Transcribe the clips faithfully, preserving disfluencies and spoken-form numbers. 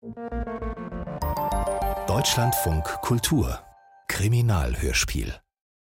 Deutschlandfunk Kultur Kriminalhörspiel.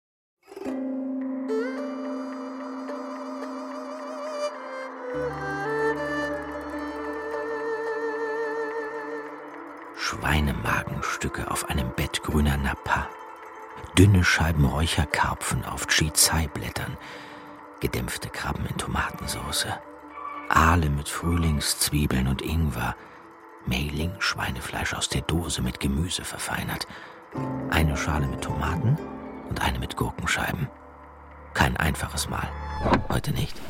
Schweinemagenstücke auf einem Bett grüner Napa, dünne Scheiben Räucherkarpfen auf Chizai-Blättern, gedämpfte Krabben in Tomatensauce, Aale mit Frühlingszwiebeln und Ingwer, Meiling, Schweinefleisch aus der Dose mit Gemüse verfeinert, eine Schale mit Tomaten und eine mit Gurkenscheiben. Kein einfaches Mahl. Heute nicht.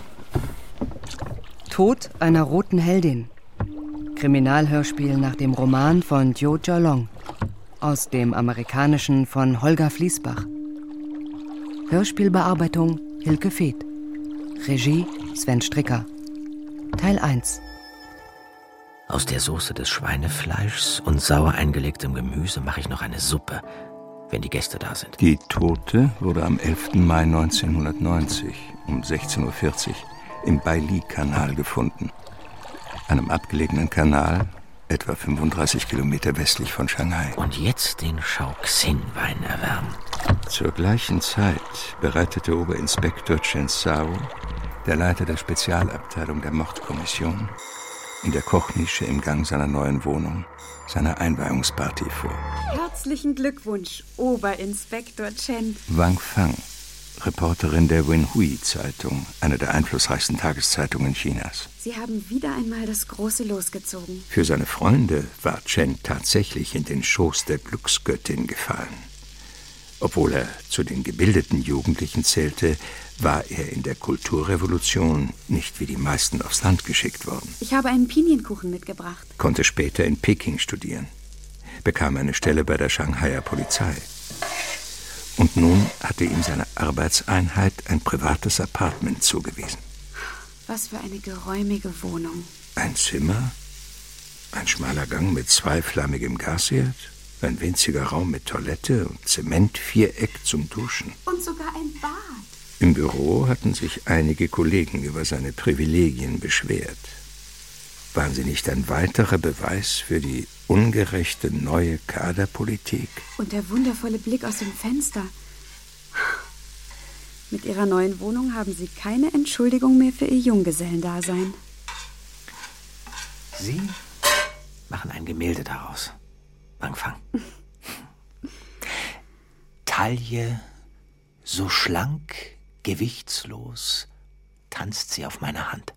Tod einer roten Heldin. Kriminalhörspiel nach dem Roman von Zhou Jialong. Aus dem Amerikanischen von Holger Fließbach. Hörspielbearbeitung Hilke Feeth. Regie Sven Stricker. Teil eins. Aus der Soße des Schweinefleischs und sauer eingelegtem Gemüse mache ich noch eine Suppe, wenn die Gäste da sind. Die Tote wurde am elften Mai neunzehnhundertneunzig um sechzehn Uhr vierzig im Baili-Kanal gefunden. Einem abgelegenen Kanal, etwa fünfunddreißig Kilometer westlich von Shanghai. Und jetzt den Shaoxing-Wein erwärmen. Zur gleichen Zeit bereitete Oberinspektor Chen Zhao, der Leiter der Spezialabteilung der Mordkommission, in der Kochnische im Gang seiner neuen Wohnung seine Einweihungsparty vor. Herzlichen Glückwunsch, Oberinspektor Chen. Wang Fang, Reporterin der Wenhui-Zeitung, einer der einflussreichsten Tageszeitungen Chinas. Sie haben wieder einmal das große Los gezogen. Für seine Freunde war Chen tatsächlich in den Schoß der Glücksgöttin gefallen. Obwohl er zu den gebildeten Jugendlichen zählte, war er in der Kulturrevolution nicht wie die meisten aufs Land geschickt worden. Ich habe einen Pinienkuchen mitgebracht. Konnte später in Peking studieren, bekam eine Stelle bei der Shanghaier Polizei. Und nun hatte ihm seine Arbeitseinheit ein privates Apartment zugewiesen. Was für eine geräumige Wohnung. Ein Zimmer, ein schmaler Gang mit zweiflammigem Gasherd, ein winziger Raum mit Toilette und Zementviereck zum Duschen. Und sogar ein Bad. Im Büro hatten sich einige Kollegen über seine Privilegien beschwert. Waren sie nicht ein weiterer Beweis für die ungerechte neue Kaderpolitik? Und der wundervolle Blick aus dem Fenster. Mit ihrer neuen Wohnung haben sie keine Entschuldigung mehr für ihr Junggesellendasein. Sie machen ein Gemälde daraus. Wang Fang. Taille, so schlank, gewichtslos, tanzt sie auf meiner Hand.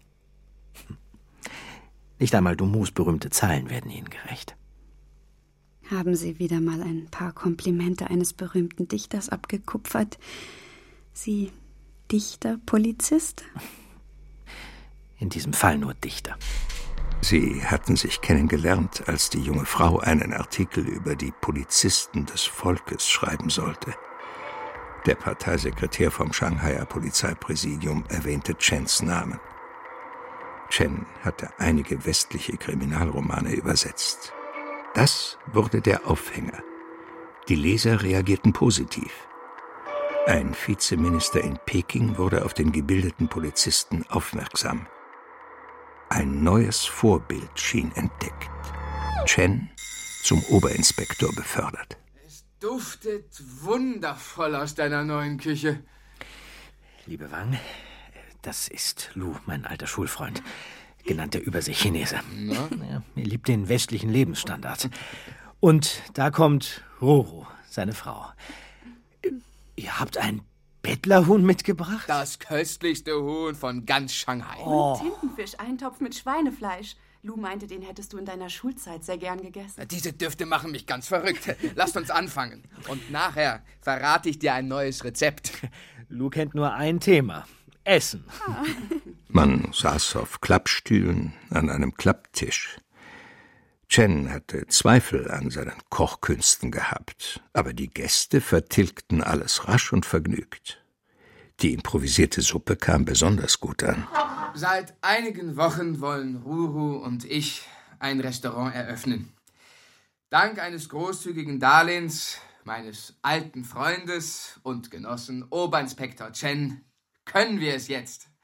Nicht einmal Dumus berühmte Zeilen werden ihnen gerecht. Haben Sie wieder mal ein paar Komplimente eines berühmten Dichters abgekupfert? Sie Dichter, Polizist? In diesem Fall nur Dichter. Sie hatten sich kennengelernt, als die junge Frau einen Artikel über die Polizisten des Volkes schreiben sollte. Der Parteisekretär vom Shanghaier Polizeipräsidium erwähnte Chens Namen. Chen hatte einige westliche Kriminalromane übersetzt. Das wurde der Aufhänger. Die Leser reagierten positiv. Ein Vizeminister in Peking wurde auf den gebildeten Polizisten aufmerksam. Ein neues Vorbild schien entdeckt. Chen zum Oberinspektor befördert. Es duftet wundervoll aus deiner neuen Küche. Liebe Wang, das ist Lu, mein alter Schulfreund, genannt der Übersee-Chinese. Ja, er liebt den westlichen Lebensstandard. Und da kommt Roro, seine Frau. Ihr habt ein Bettlerhuhn mitgebracht? Das köstlichste Huhn von ganz Shanghai. Oh. Und Tintenfisch, Eintopf mit Schweinefleisch. Lu meinte, den hättest du in deiner Schulzeit sehr gern gegessen. Diese Düfte machen mich ganz verrückt. Lasst uns anfangen. Und nachher verrate ich dir ein neues Rezept. Lu kennt nur ein Thema. Essen. Ah. Man saß auf Klappstühlen an einem Klapptisch. Chen hatte Zweifel an seinen Kochkünsten gehabt, aber die Gäste vertilgten alles rasch und vergnügt. Die improvisierte Suppe kam besonders gut an. Seit einigen Wochen wollen Ruru und ich ein Restaurant eröffnen. Dank eines großzügigen Darlehens meines alten Freundes und Genossen Oberinspektor Chen können wir es jetzt.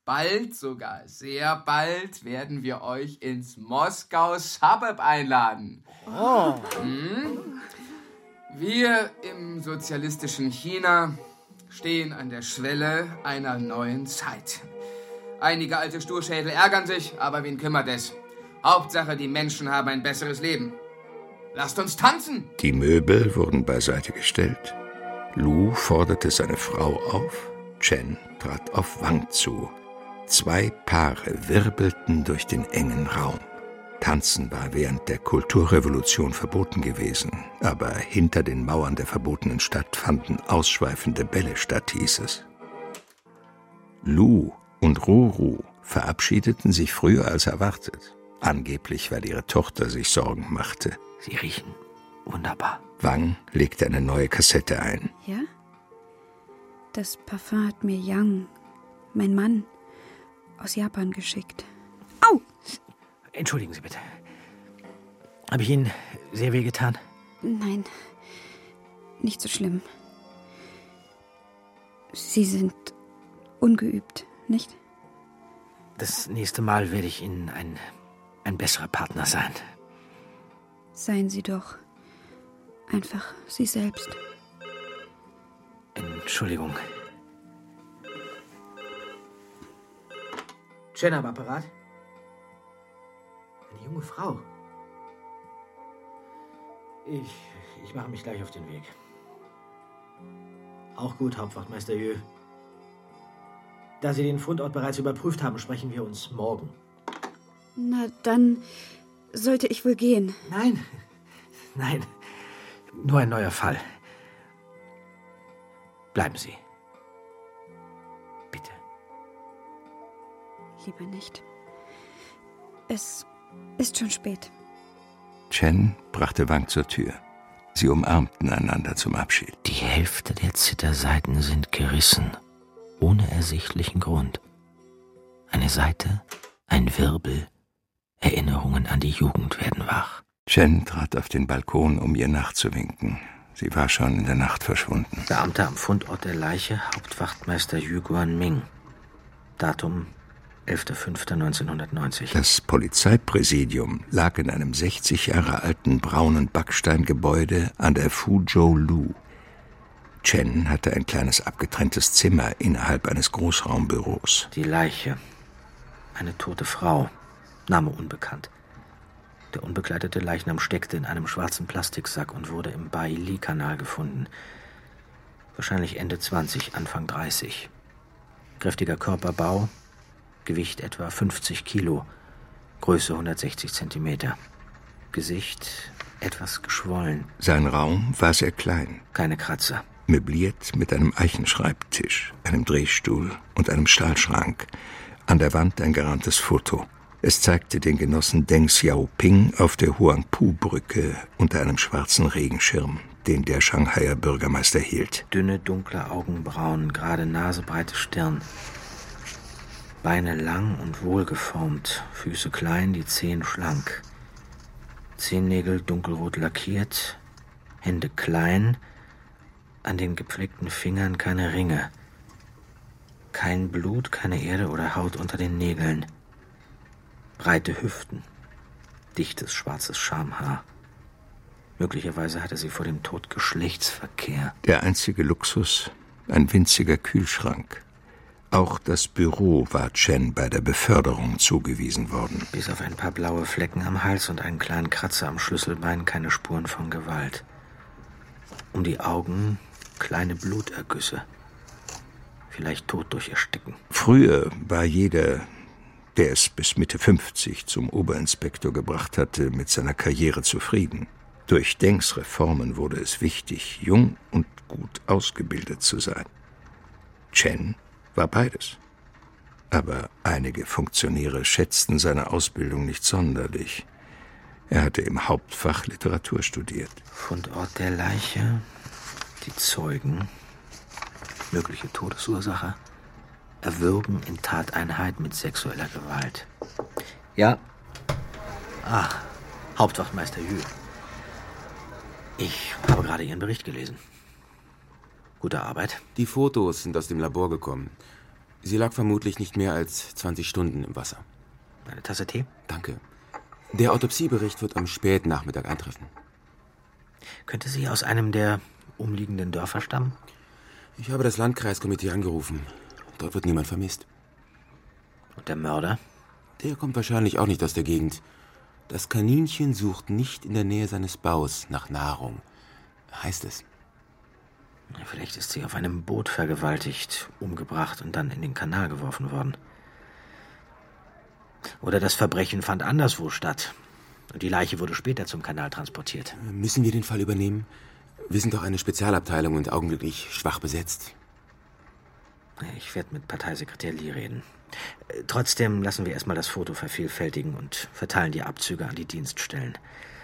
Bald, sogar sehr bald, werden wir euch ins Moskau Suburb einladen. Oh. Hm? Wir im sozialistischen China stehen an der Schwelle einer neuen Zeit. Einige alte Sturschädel ärgern sich, aber wen kümmert es? Hauptsache, die Menschen haben ein besseres Leben. Lasst uns tanzen! Die Möbel wurden beiseite gestellt. Lu forderte seine Frau auf. Chen trat auf Wang zu. Zwei Paare wirbelten durch den engen Raum. Tanzen war während der Kulturrevolution verboten gewesen, aber hinter den Mauern der verbotenen Stadt fanden ausschweifende Bälle statt, hieß es. Lu und Ruru verabschiedeten sich früher als erwartet. Angeblich, weil ihre Tochter sich Sorgen machte. Sie riechen wunderbar. Wang legte eine neue Kassette ein. Ja? Das Parfum hat mir Yang, mein Mann, aus Japan geschickt. Au! Entschuldigen Sie bitte. Habe ich Ihnen sehr weh getan? Nein, nicht so schlimm. Sie sind ungeübt, nicht? Das nächste Mal werde ich Ihnen ein, ein besserer Partner sein. Seien Sie doch einfach Sie selbst. Entschuldigung. Chen am Apparat? Eine junge Frau. Ich, ich mache mich gleich auf den Weg. Auch gut, Hauptwachtmeister Jö. Da Sie den Fundort bereits überprüft haben, sprechen wir uns morgen. Na, dann sollte ich wohl gehen. Nein, nein, nur ein neuer Fall. Bleiben Sie. Bitte. Lieber nicht. Es ist schon spät. Chen brachte Wang zur Tür. Sie umarmten einander zum Abschied. Die Hälfte der Zithersaiten sind gerissen, ohne ersichtlichen Grund. Eine Seite, ein Wirbel, Erinnerungen an die Jugend werden wach. Chen trat auf den Balkon, um ihr nachzuwinken. Sie war schon in der Nacht verschwunden. Beamter am Fundort der Leiche, Hauptwachtmeister Yu Guanming. Datum elfter fünfter neunzehnhundertneunzig. Das Polizeipräsidium lag in einem sechzig Jahre alten braunen Backsteingebäude an der Fuzhou Lu. Chen hatte ein kleines abgetrenntes Zimmer innerhalb eines Großraumbüros. Die Leiche. Eine tote Frau. Name unbekannt. Der unbekleidete Leichnam steckte in einem schwarzen Plastiksack und wurde im Baili-Kanal gefunden. Wahrscheinlich Ende zwanzig, Anfang dreißig. Kräftiger Körperbau, Gewicht etwa fünfzig Kilo, Größe hundertsechzig Zentimeter. Gesicht etwas geschwollen. Sein Raum war sehr klein. Keine Kratzer. Möbliert mit einem Eichenschreibtisch, einem Drehstuhl und einem Stahlschrank. An der Wand ein gerahmtes Foto. Es zeigte den Genossen Deng Xiaoping auf der Huangpu-Brücke unter einem schwarzen Regenschirm, den der Shanghaier Bürgermeister hielt. Dünne, dunkle Augenbrauen, gerade Nase, breite Stirn. Beine lang und wohlgeformt, Füße klein, die Zehen schlank. Zehennägel dunkelrot lackiert, Hände klein, an den gepflegten Fingern keine Ringe. Kein Blut, keine Erde oder Haut unter den Nägeln. Breite Hüften, dichtes schwarzes Schamhaar. Möglicherweise hatte sie vor dem Tod Geschlechtsverkehr. Der einzige Luxus, ein winziger Kühlschrank. Auch das Büro war Chen bei der Beförderung zugewiesen worden. Bis auf ein paar blaue Flecken am Hals und einen kleinen Kratzer am Schlüsselbein keine Spuren von Gewalt. Um die Augen kleine Blutergüsse. Vielleicht tot durch Ersticken. Früher war jeder, der es bis Mitte fünfzig zum Oberinspektor gebracht hatte, mit seiner Karriere zufrieden. Durch Dengs Reformen wurde es wichtig, jung und gut ausgebildet zu sein. Chen war beides. Aber einige Funktionäre schätzten seine Ausbildung nicht sonderlich. Er hatte im Hauptfach Literatur studiert. Fundort der Leiche, die Zeugen, mögliche Todesursache, Erwürgen in Tateinheit mit sexueller Gewalt. Ja. Ah, Hauptwachtmeister Jü. Ich habe gerade Ihren Bericht gelesen. Gute Arbeit. Die Fotos sind aus dem Labor gekommen. Sie lag vermutlich nicht mehr als zwanzig Stunden im Wasser. Eine Tasse Tee? Danke. Der Autopsiebericht wird am späten Nachmittag eintreffen. Könnte sie aus einem der umliegenden Dörfer stammen? Ich habe das Landkreiskomitee angerufen. Dort wird niemand vermisst. Und der Mörder? Der kommt wahrscheinlich auch nicht aus der Gegend. Das Kaninchen sucht nicht in der Nähe seines Baus nach Nahrung, heißt es. Vielleicht ist sie auf einem Boot vergewaltigt, umgebracht und dann in den Kanal geworfen worden. Oder das Verbrechen fand anderswo statt und die Leiche wurde später zum Kanal transportiert. Müssen wir den Fall übernehmen? Wir sind doch eine Spezialabteilung und augenblicklich schwach besetzt. Ich werde mit Parteisekretär Lee reden. Trotzdem lassen wir erstmal das Foto vervielfältigen und verteilen die Abzüge an die Dienststellen.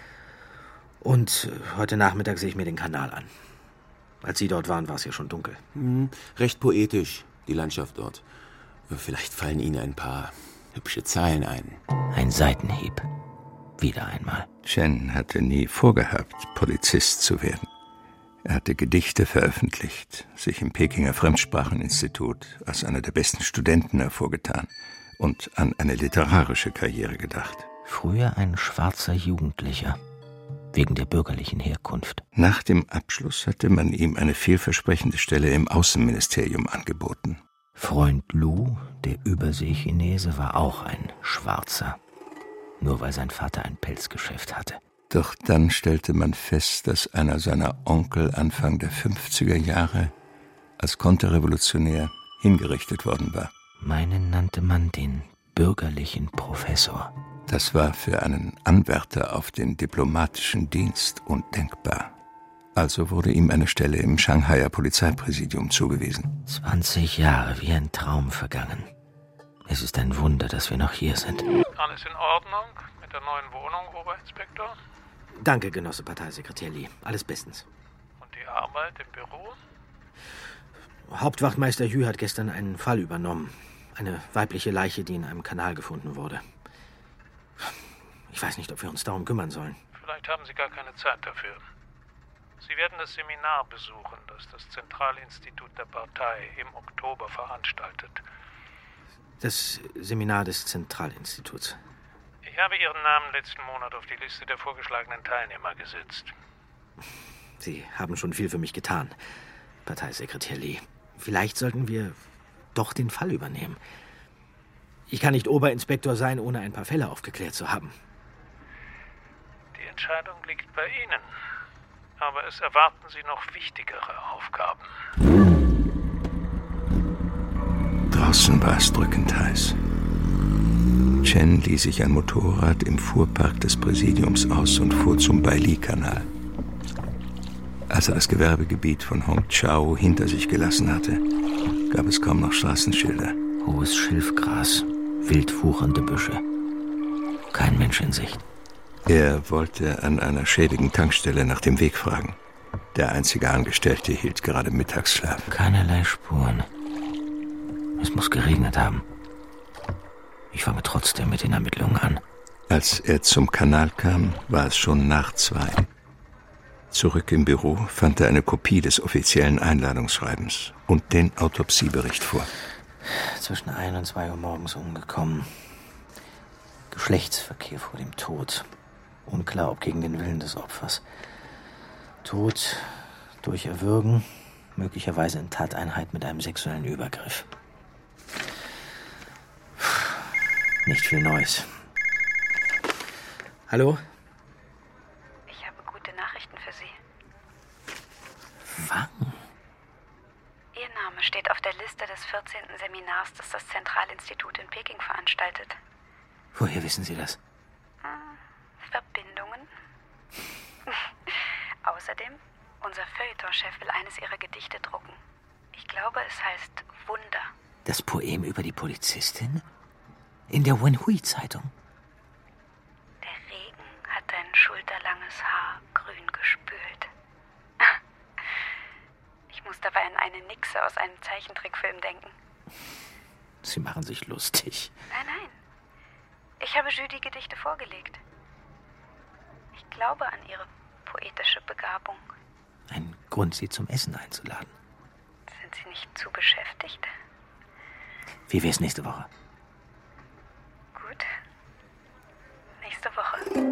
Und heute Nachmittag sehe ich mir den Kanal an. Als Sie dort waren, war es ja schon dunkel. Hm, recht poetisch, die Landschaft dort. Vielleicht fallen Ihnen ein paar hübsche Zeilen ein. Ein Seitenhieb. Wieder einmal. Chen hatte nie vorgehabt, Polizist zu werden. Er hatte Gedichte veröffentlicht, sich im Pekinger Fremdspracheninstitut als einer der besten Studenten hervorgetan und an eine literarische Karriere gedacht. Früher ein schwarzer Jugendlicher, wegen der bürgerlichen Herkunft. Nach dem Abschluss hatte man ihm eine vielversprechende Stelle im Außenministerium angeboten. Freund Lu, der Überseechinese, war auch ein Schwarzer, nur weil sein Vater ein Pelzgeschäft hatte. Doch dann stellte man fest, dass einer seiner Onkel Anfang der fünfziger Jahre als Konterrevolutionär hingerichtet worden war. Meinen nannte man den bürgerlichen Professor. Das war für einen Anwärter auf den diplomatischen Dienst undenkbar. Also wurde ihm eine Stelle im Shanghaier Polizeipräsidium zugewiesen. zwanzig Jahre, wie ein Traum vergangen. Es ist ein Wunder, dass wir noch hier sind. Alles in Ordnung mit der neuen Wohnung, Oberinspektor? Danke, Genosse Parteisekretär Lee. Alles bestens. Und die Arbeit im Büro? Hauptwachtmeister Hü hat gestern einen Fall übernommen. Eine weibliche Leiche, die in einem Kanal gefunden wurde. Ich weiß nicht, ob wir uns darum kümmern sollen. Vielleicht haben Sie gar keine Zeit dafür. Sie werden das Seminar besuchen, das das Zentralinstitut der Partei im Oktober veranstaltet. Das Seminar des Zentralinstituts. Ich habe Ihren Namen letzten Monat auf die Liste der vorgeschlagenen Teilnehmer gesetzt. Sie haben schon viel für mich getan, Parteisekretär Lee. Vielleicht sollten wir doch den Fall übernehmen. Ich kann nicht Oberinspektor sein, ohne ein paar Fälle aufgeklärt zu haben. Die Entscheidung liegt bei Ihnen. Aber es erwarten Sie noch wichtigere Aufgaben. Draußen war es drückend heiß. Chen lieh sich ein Motorrad im Fuhrpark des Präsidiums aus und fuhr zum Baili-Kanal. Als er das Gewerbegebiet von Hongqiao hinter sich gelassen hatte, gab es kaum noch Straßenschilder. Hohes Schilfgras, wild wuchernde Büsche. Kein Mensch in Sicht. Er wollte an einer schäbigen Tankstelle nach dem Weg fragen. Der einzige Angestellte hielt gerade Mittagsschlaf. Keinerlei Spuren. Es muss geregnet haben. Ich fange trotzdem mit den Ermittlungen an. Als er zum Kanal kam, war es schon nach zwei. Zurück im Büro fand er eine Kopie des offiziellen Einladungsschreibens und den Autopsiebericht vor. Zwischen ein und zwei Uhr morgens umgekommen. Geschlechtsverkehr vor dem Tod. Unklar, ob gegen den Willen des Opfers. Tod durch Erwürgen, möglicherweise in Tateinheit mit einem sexuellen Übergriff. Nicht viel Neues. Hallo? Ich habe gute Nachrichten für Sie. Wann? Ihr Name steht auf der Liste des vierzehnten Seminars, das das Zentralinstitut in Peking veranstaltet. Woher wissen Sie das? Hm, Verbindungen. Außerdem, unser Feuilleton-Chef will eines Ihrer Gedichte drucken. Ich glaube, es heißt Wunder. Das Poem über die Polizistin? In der Wenhui-Zeitung? Der Regen hat dein schulterlanges Haar grün gespült. Ich muss dabei an eine Nixe aus einem Zeichentrickfilm denken. Sie machen sich lustig. Nein, nein. Ich habe Jü die Gedichte vorgelegt. Ich glaube an ihre poetische Begabung. Ein Grund, Sie zum Essen einzuladen. Sind Sie nicht zu beschäftigt? Wie wär's nächste Woche? Gut. Nächste Woche.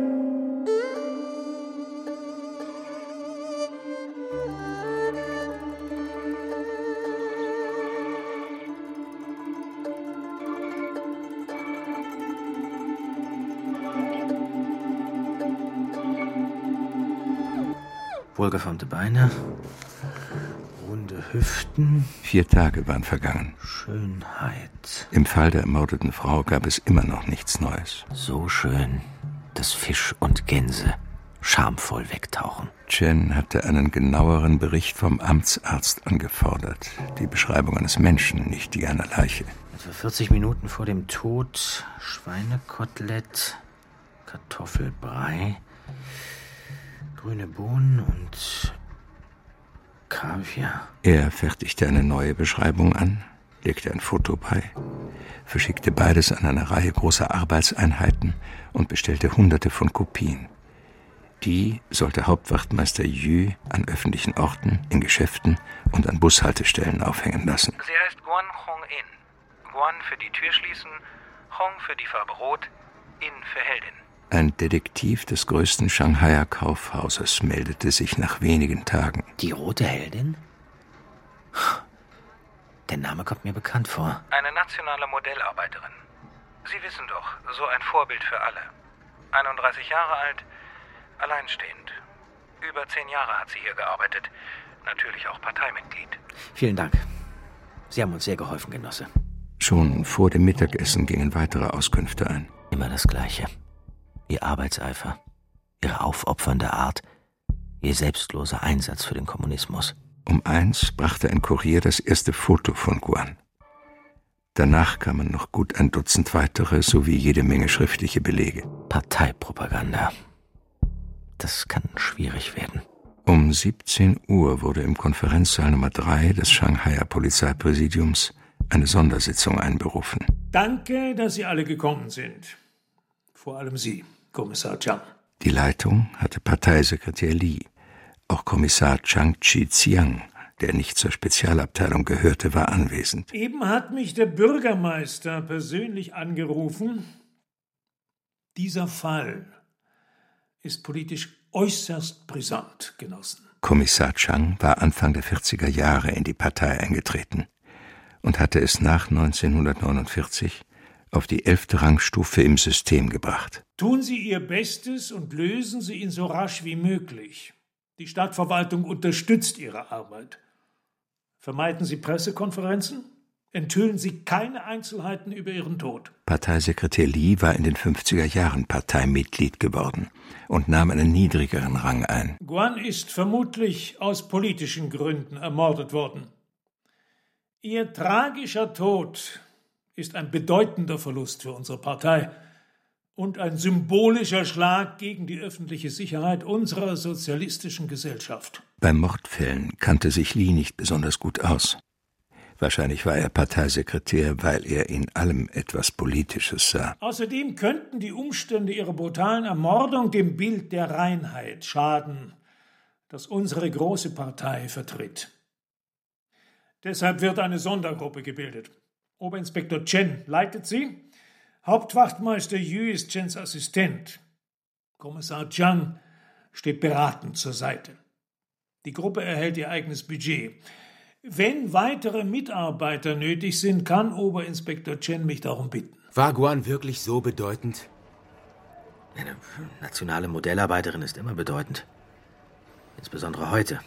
Wohlgeformte Beine, runde Hüften. Vier Tage waren vergangen. Schönheit. Im Fall der ermordeten Frau gab es immer noch nichts Neues. So schön, dass Fisch und Gänse schamvoll wegtauchen. Chen hatte einen genaueren Bericht vom Amtsarzt angefordert. Die Beschreibung eines Menschen, nicht die einer Leiche. Etwa vierzig Minuten vor dem Tod Schweinekotelett, Kartoffelbrei, grüne Bohnen und Kaviar. Er fertigte eine neue Beschreibung an, legte ein Foto bei, verschickte beides an eine Reihe großer Arbeitseinheiten und bestellte hunderte von Kopien. Die sollte Hauptwachtmeister Yu an öffentlichen Orten, in Geschäften und an Bushaltestellen aufhängen lassen. Sie heißt Guan Hong-in. Guan für die Tür schließen, Hong für die Farbe Rot, In für Heldin. Ein Detektiv des größten Shanghaier Kaufhauses meldete sich nach wenigen Tagen. Die rote Heldin? Der Name kommt mir bekannt vor. Eine nationale Modellarbeiterin. Sie wissen doch, so ein Vorbild für alle. einunddreißig Jahre alt, alleinstehend. Über zehn Jahre hat sie hier gearbeitet. Natürlich auch Parteimitglied. Vielen Dank. Sie haben uns sehr geholfen, Genosse. Schon vor dem Mittagessen gingen weitere Auskünfte ein. Immer das Gleiche. Ihr Arbeitseifer, ihre aufopfernde Art, ihr selbstloser Einsatz für den Kommunismus. Um eins brachte ein Kurier das erste Foto von Guan. Danach kamen noch gut ein Dutzend weitere, sowie jede Menge schriftliche Belege. Parteipropaganda. Das kann schwierig werden. Um siebzehn Uhr wurde im Konferenzsaal Nummer drei des Shanghaier Polizeipräsidiums eine Sondersitzung einberufen. Danke, dass Sie alle gekommen sind. Vor allem Sie, Kommissar Zhang. Die Leitung hatte Parteisekretär Li. Auch Kommissar Zhang Chi-Xiang, der nicht zur Spezialabteilung gehörte, war anwesend. Eben hat mich der Bürgermeister persönlich angerufen. Dieser Fall ist politisch äußerst brisant, Genossen. Kommissar Zhang war Anfang der vierziger Jahre in die Partei eingetreten und hatte es nach neunzehnhundertneunundvierzig auf die elfte Rangstufe im System gebracht. Tun Sie Ihr Bestes und lösen Sie ihn so rasch wie möglich. Die Stadtverwaltung unterstützt Ihre Arbeit. Vermeiden Sie Pressekonferenzen? Enthüllen Sie keine Einzelheiten über Ihren Tod. Parteisekretär Li war in den fünfziger Jahren Parteimitglied geworden und nahm einen niedrigeren Rang ein. Guan ist vermutlich aus politischen Gründen ermordet worden. Ihr tragischer Tod ist ein bedeutender Verlust für unsere Partei und ein symbolischer Schlag gegen die öffentliche Sicherheit unserer sozialistischen Gesellschaft. Bei Mordfällen kannte sich Li nicht besonders gut aus. Wahrscheinlich war er Parteisekretär, weil er in allem etwas Politisches sah. Außerdem könnten die Umstände ihrer brutalen Ermordung dem Bild der Reinheit schaden, das unsere große Partei vertritt. Deshalb wird eine Sondergruppe gebildet. Oberinspektor Chen leitet sie. Hauptwachtmeister Yu ist Chens Assistent. Kommissar Zhang steht beratend zur Seite. Die Gruppe erhält ihr eigenes Budget. Wenn weitere Mitarbeiter nötig sind, kann Oberinspektor Chen mich darum bitten. War Guan wirklich so bedeutend? Eine nationale Modellarbeiterin ist immer bedeutend. Insbesondere heute.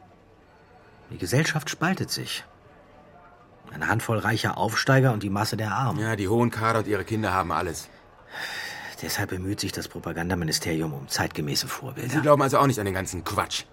Die Gesellschaft spaltet sich. Eine Handvoll reicher Aufsteiger und die Masse der Armen. Ja, die hohen Kader und ihre Kinder haben alles. Deshalb bemüht sich das Propagandaministerium um zeitgemäße Vorbilder. Sie glauben also auch nicht an den ganzen Quatsch.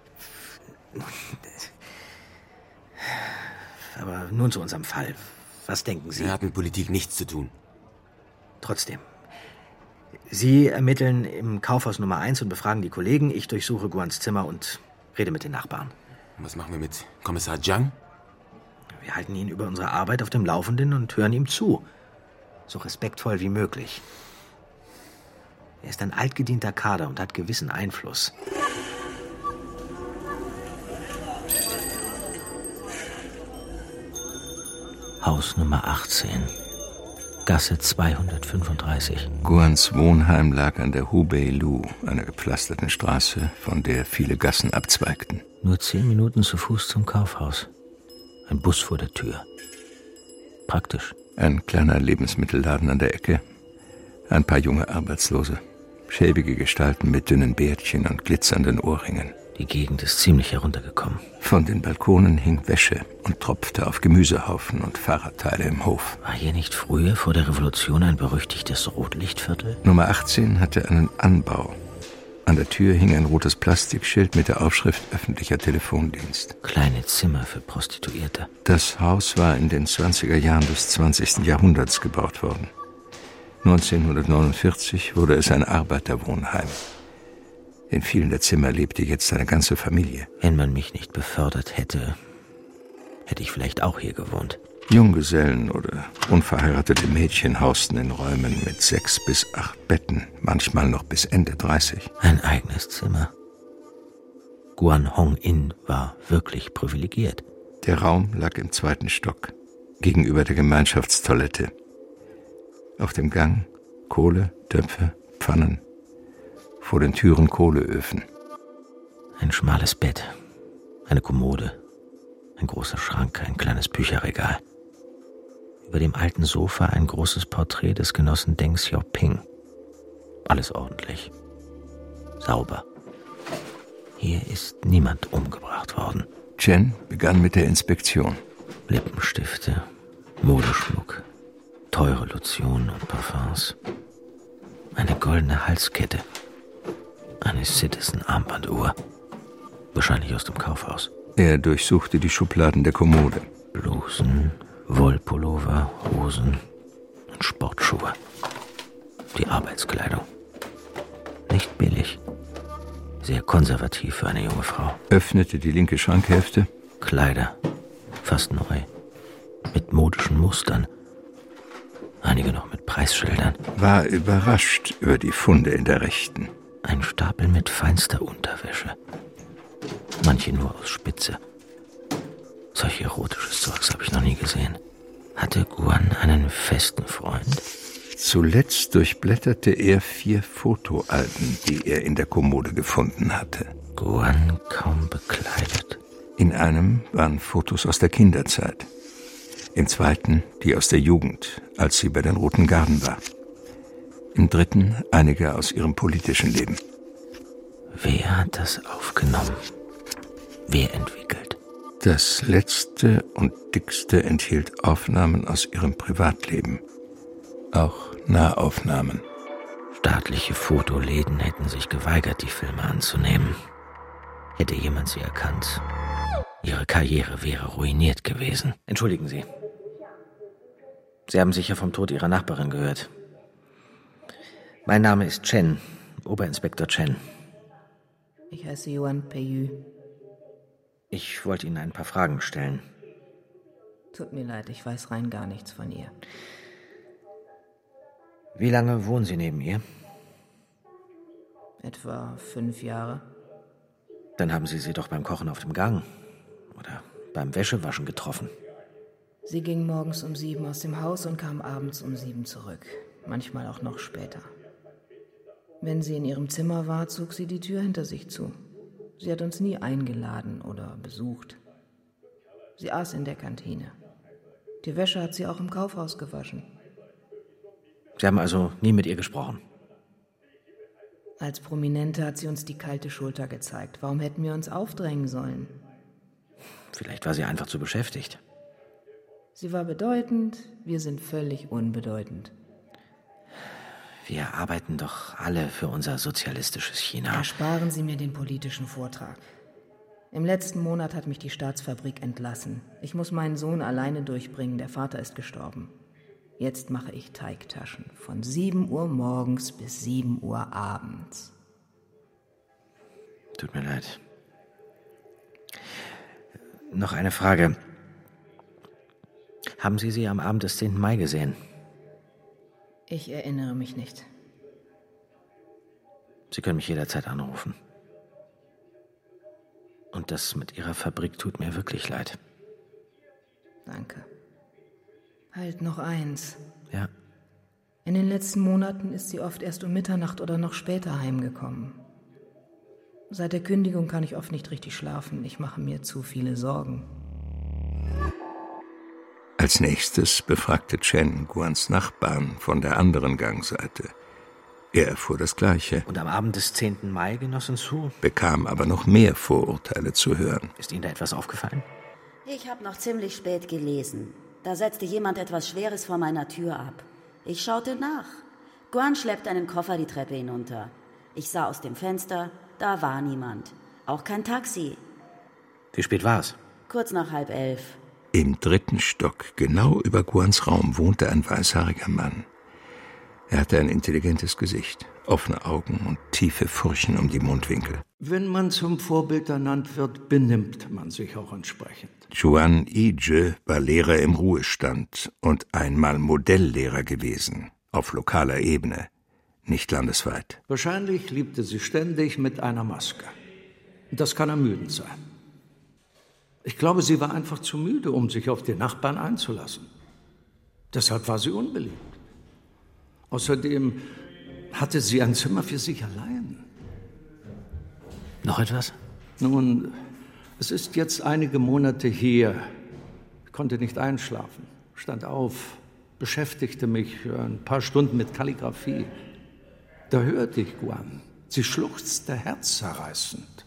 Aber nun zu unserem Fall. Was denken Sie? Er hat mit Politik nichts zu tun. Trotzdem. Sie ermitteln im Kaufhaus Nummer eins und befragen die Kollegen. Ich durchsuche Guans Zimmer und rede mit den Nachbarn. Und was machen wir mit Kommissar Zhang? Wir halten ihn über unsere Arbeit auf dem Laufenden und hören ihm zu. So respektvoll wie möglich. Er ist ein altgedienter Kader und hat gewissen Einfluss. Haus Nummer achtzehn, Gasse zweihundertfünfunddreißig. Guans Wohnheim lag an der Hubei Lu, einer gepflasterten Straße, von der viele Gassen abzweigten. Nur zehn Minuten zu Fuß zum Kaufhaus. Ein Bus vor der Tür. Praktisch. Ein kleiner Lebensmittelladen an der Ecke. Ein paar junge Arbeitslose. Schäbige Gestalten mit dünnen Bärtchen und glitzernden Ohrringen. Die Gegend ist ziemlich heruntergekommen. Von den Balkonen hing Wäsche und tropfte auf Gemüsehaufen und Fahrradteile im Hof. War hier nicht früher vor der Revolution ein berüchtigtes Rotlichtviertel? Nummer achtzehn hatte einen Anbau. An der Tür hing ein rotes Plastikschild mit der Aufschrift öffentlicher Telefondienst. Kleine Zimmer für Prostituierte. Das Haus war in den zwanziger Jahren des zwanzigsten Jahrhunderts gebaut worden. neunzehnhundertneunundvierzig wurde es ein Arbeiterwohnheim. In vielen der Zimmer lebte jetzt eine ganze Familie. Wenn man mich nicht befördert hätte, hätte ich vielleicht auch hier gewohnt. Junggesellen oder unverheiratete Mädchen hausten in Räumen mit sechs bis acht Betten, manchmal noch bis Ende dreißig. Ein eigenes Zimmer. Guan Hong In war wirklich privilegiert. Der Raum lag im zweiten Stock, gegenüber der Gemeinschaftstoilette. Auf dem Gang Kohle, Töpfe, Pfannen. Vor den Türen Kohleöfen. Ein schmales Bett, eine Kommode, ein großer Schrank, ein kleines Bücherregal. Über dem alten Sofa ein großes Porträt des Genossen Deng Xiaoping. Alles ordentlich. Sauber. Hier ist niemand umgebracht worden. Chen begann mit der Inspektion. Lippenstifte, Modeschmuck, teure Lotionen und Parfums. Eine goldene Halskette. Eine Citizen-Armbanduhr. Wahrscheinlich aus dem Kaufhaus. Er durchsuchte die Schubladen der Kommode. Blusen, Wollpullover, Hosen und Sportschuhe. Die Arbeitskleidung. Nicht billig. Sehr konservativ für eine junge Frau. Öffnete die linke Schrankhälfte. Kleider. Fast neu. Mit modischen Mustern. Einige noch mit Preisschildern. War überrascht über die Funde in der rechten. Ein Stapel mit feinster Unterwäsche. Manche nur aus Spitze. Solch erotisches Zeugs habe ich noch nie gesehen. Hatte Guan einen festen Freund? Zuletzt durchblätterte er vier Fotoalben, die er in der Kommode gefunden hatte. Guan kaum bekleidet. In einem waren Fotos aus der Kinderzeit. Im zweiten die aus der Jugend, als sie bei den Roten Garden war. Im dritten einige aus ihrem politischen Leben. Wer hat das aufgenommen? Wer entwickelt? Das letzte und dickste enthielt Aufnahmen aus ihrem Privatleben. Auch Nahaufnahmen. Staatliche Fotoläden hätten sich geweigert, die Filme anzunehmen. Hätte jemand sie erkannt, ihre Karriere wäre ruiniert gewesen. Entschuldigen Sie. Sie haben sicher vom Tod Ihrer Nachbarin gehört. Mein Name ist Chen, Oberinspektor Chen. Ich heiße Yuan Peiyu. Ich wollte Ihnen ein paar Fragen stellen. Tut mir leid, ich weiß rein gar nichts von ihr. Wie lange wohnen Sie neben ihr? Etwa fünf Jahre. Dann haben Sie sie doch beim Kochen auf dem Gang oder beim Wäschewaschen getroffen. Sie ging morgens um sieben aus dem Haus und kam abends um sieben zurück. Manchmal auch noch später. Wenn sie in ihrem Zimmer war, zog sie die Tür hinter sich zu. Sie hat uns nie eingeladen oder besucht. Sie aß in der Kantine. Die Wäsche hat sie auch im Kaufhaus gewaschen. Sie haben also nie mit ihr gesprochen? Als Prominente hat sie uns die kalte Schulter gezeigt. Warum hätten wir uns aufdrängen sollen? Vielleicht war sie einfach zu beschäftigt. Sie war bedeutend, wir sind völlig unbedeutend. Wir arbeiten doch alle für unser sozialistisches China. Ersparen Sie mir den politischen Vortrag. Im letzten Monat hat mich die Staatsfabrik entlassen. Ich muss meinen Sohn alleine durchbringen, der Vater ist gestorben. Jetzt mache ich Teigtaschen von sieben Uhr morgens bis sieben Uhr abends. Tut mir leid. Noch eine Frage. Haben Sie sie am Abend des zehnten Mai gesehen? Ich erinnere mich nicht. Sie können mich jederzeit anrufen. Und das mit Ihrer Fabrik tut mir wirklich leid. Danke. Halt noch eins. Ja. In den letzten Monaten ist sie oft erst um Mitternacht oder noch später heimgekommen. Seit der Kündigung kann ich oft nicht richtig schlafen. Ich mache mir zu viele Sorgen. Als nächstes befragte Chen Guans Nachbarn von der anderen Gangseite. Er erfuhr das Gleiche. Und am Abend des zehnten Mai, Genossin Su? Bekam aber noch mehr Vorurteile zu hören. Ist Ihnen da etwas aufgefallen? Ich habe noch ziemlich spät gelesen. Da setzte jemand etwas Schweres vor meiner Tür ab. Ich schaute nach. Guan schleppt einen Koffer die Treppe hinunter. Ich sah aus dem Fenster, da war niemand. Auch kein Taxi. Wie spät war es? Kurz nach halb elf. Im dritten Stock, genau über Guans Raum, wohnte ein weißhaariger Mann. Er hatte ein intelligentes Gesicht, offene Augen und tiefe Furchen um die Mundwinkel. Wenn man zum Vorbild ernannt wird, benimmt man sich auch entsprechend. Juan Yizhe war Lehrer im Ruhestand und einmal Modelllehrer gewesen, auf lokaler Ebene, nicht landesweit. Wahrscheinlich liebte sie ständig mit einer Maske. Das kann ermüdend sein. Ich glaube, sie war einfach zu müde, um sich auf den Nachbarn einzulassen. Deshalb war sie unbeliebt. Außerdem hatte sie ein Zimmer für sich allein. Noch etwas? Nun, es ist jetzt einige Monate her. Ich konnte nicht einschlafen, stand auf, beschäftigte mich ein paar Stunden mit Kalligraphie. Da hörte ich Guan. Sie schluchzte herzzerreißend.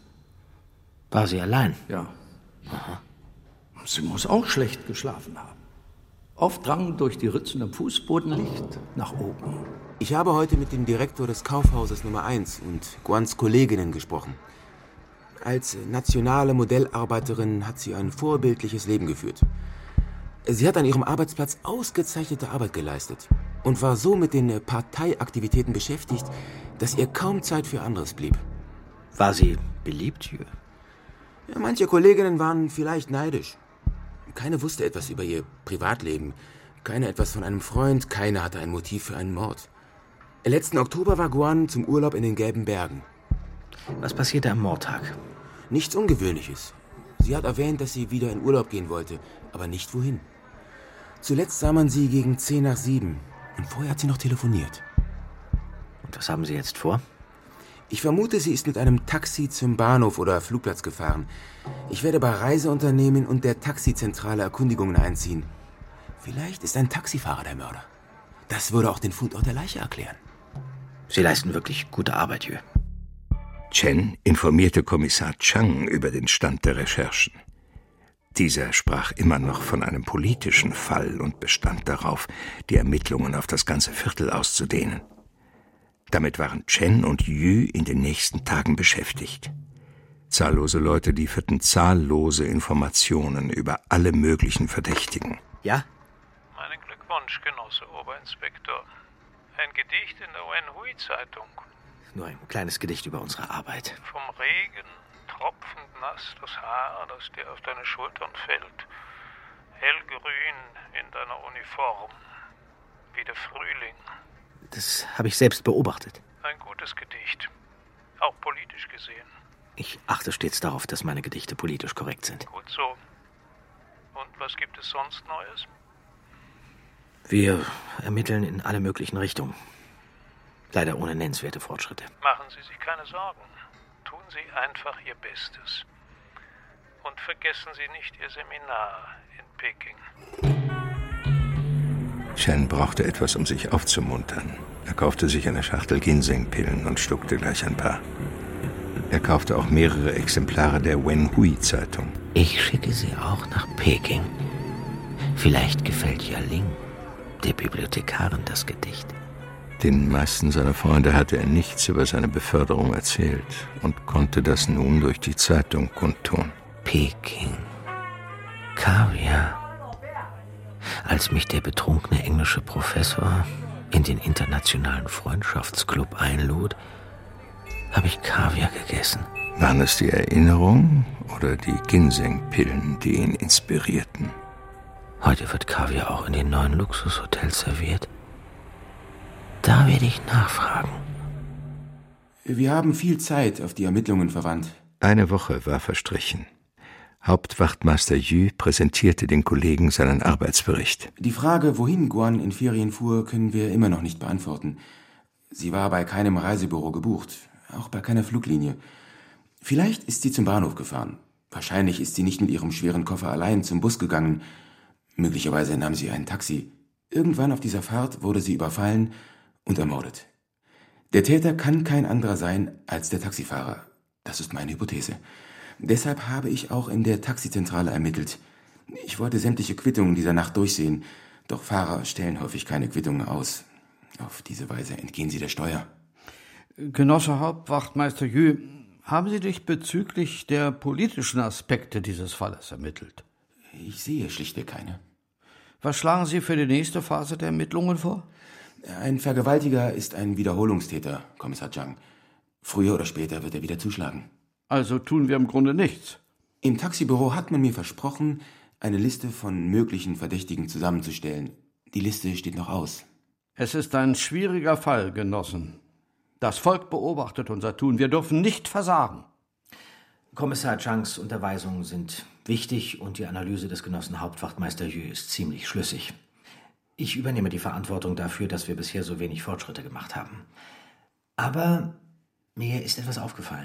War sie allein? Ja. Aha. Sie muss auch schlecht geschlafen haben. Oft drang durch die Ritzen im Fußboden Licht nach oben. Ich habe heute mit dem Direktor des Kaufhauses Nummer eins und Guans Kolleginnen gesprochen. Als nationale Modellarbeiterin hat sie ein vorbildliches Leben geführt. Sie hat an ihrem Arbeitsplatz ausgezeichnete Arbeit geleistet und war so mit den Parteiaktivitäten beschäftigt, dass ihr kaum Zeit für anderes blieb. War sie beliebt hier? Ja, manche Kolleginnen waren vielleicht neidisch. Keine wusste etwas über ihr Privatleben, keine etwas von einem Freund, keine hatte ein Motiv für einen Mord. Letzten Oktober war Guan zum Urlaub in den Gelben Bergen. Was passierte am Mordtag? Nichts Ungewöhnliches. Sie hat erwähnt, dass sie wieder in Urlaub gehen wollte, aber nicht wohin. Zuletzt sah man sie gegen zehn nach sieben und vorher hat sie noch telefoniert. Und was haben Sie jetzt vor? Ich vermute, sie ist mit einem Taxi zum Bahnhof oder Flugplatz gefahren. Ich werde bei Reiseunternehmen und der Taxizentrale Erkundigungen einziehen. Vielleicht ist ein Taxifahrer der Mörder. Das würde auch den Fundort der Leiche erklären. Sie leisten wirklich gute Arbeit hier. Chen informierte Kommissar Chang über den Stand der Recherchen. Dieser sprach immer noch von einem politischen Fall und bestand darauf, die Ermittlungen auf das ganze Viertel auszudehnen. Damit waren Chen und Yu in den nächsten Tagen beschäftigt. Zahllose Leute lieferten zahllose Informationen über alle möglichen Verdächtigen. Ja? Meinen Glückwunsch, Genosse Oberinspektor. Ein Gedicht in der Wenhui-Zeitung. Nur ein kleines Gedicht über unsere Arbeit. Vom Regen, tropfend nass das Haar, das dir auf deine Schultern fällt. Hellgrün in deiner Uniform. Wie der Frühling. Das habe ich selbst beobachtet. Ein gutes Gedicht. Auch politisch gesehen. Ich achte stets darauf, dass meine Gedichte politisch korrekt sind. Gut so. Und was gibt es sonst Neues? Wir ermitteln in alle möglichen Richtungen. Leider ohne nennenswerte Fortschritte. Machen Sie sich keine Sorgen. Tun Sie einfach Ihr Bestes. Und vergessen Sie nicht Ihr Seminar in Peking. Chen brauchte etwas, um sich aufzumuntern. Er kaufte sich eine Schachtel Ginsengpillen und schluckte gleich ein paar. Er kaufte auch mehrere Exemplare der Wenhui-Zeitung. Ich schicke sie auch nach Peking. Vielleicht gefällt ja Ling, der Bibliothekarin, das Gedicht. Den meisten seiner Freunde hatte er nichts über seine Beförderung erzählt und konnte das nun durch die Zeitung kundtun. Peking. Kaviar. Als mich der betrunkene englische Professor in den internationalen Freundschaftsclub einlud, habe ich Kaviar gegessen. Waren es die Erinnerungen oder die Ginsengpillen, die ihn inspirierten? Heute wird Kaviar auch in den neuen Luxushotels serviert. Da werde ich nachfragen. Wir haben viel Zeit auf die Ermittlungen verwandt. Eine Woche war verstrichen. Hauptwachtmeister Yu präsentierte den Kollegen seinen Arbeitsbericht. Die Frage, wohin Guan in Ferien fuhr, können wir immer noch nicht beantworten. Sie war bei keinem Reisebüro gebucht, auch bei keiner Fluglinie. Vielleicht ist sie zum Bahnhof gefahren. Wahrscheinlich ist sie nicht mit ihrem schweren Koffer allein zum Bus gegangen. Möglicherweise nahm sie ein Taxi. Irgendwann auf dieser Fahrt wurde sie überfallen und ermordet. Der Täter kann kein anderer sein als der Taxifahrer. Das ist meine Hypothese. Deshalb habe ich auch in der Taxizentrale ermittelt. Ich wollte sämtliche Quittungen dieser Nacht durchsehen, doch Fahrer stellen häufig keine Quittungen aus. Auf diese Weise entgehen sie der Steuer. Genosse Hauptwachtmeister Yu, haben Sie dich bezüglich der politischen Aspekte dieses Falles ermittelt? Ich sehe schlichtweg keine. Was schlagen Sie für die nächste Phase der Ermittlungen vor? Ein Vergewaltiger ist ein Wiederholungstäter, Kommissar Zhang. Früher oder später wird er wieder zuschlagen. Also tun wir im Grunde nichts. Im Taxibüro hat man mir versprochen, eine Liste von möglichen Verdächtigen zusammenzustellen. Die Liste steht noch aus. Es ist ein schwieriger Fall, Genossen. Das Volk beobachtet unser Tun. Wir dürfen nicht versagen. Kommissar Changs Unterweisungen sind wichtig und die Analyse des Genossen Hauptwachtmeister Yu ist ziemlich schlüssig. Ich übernehme die Verantwortung dafür, dass wir bisher so wenig Fortschritte gemacht haben. Aber mir ist etwas aufgefallen.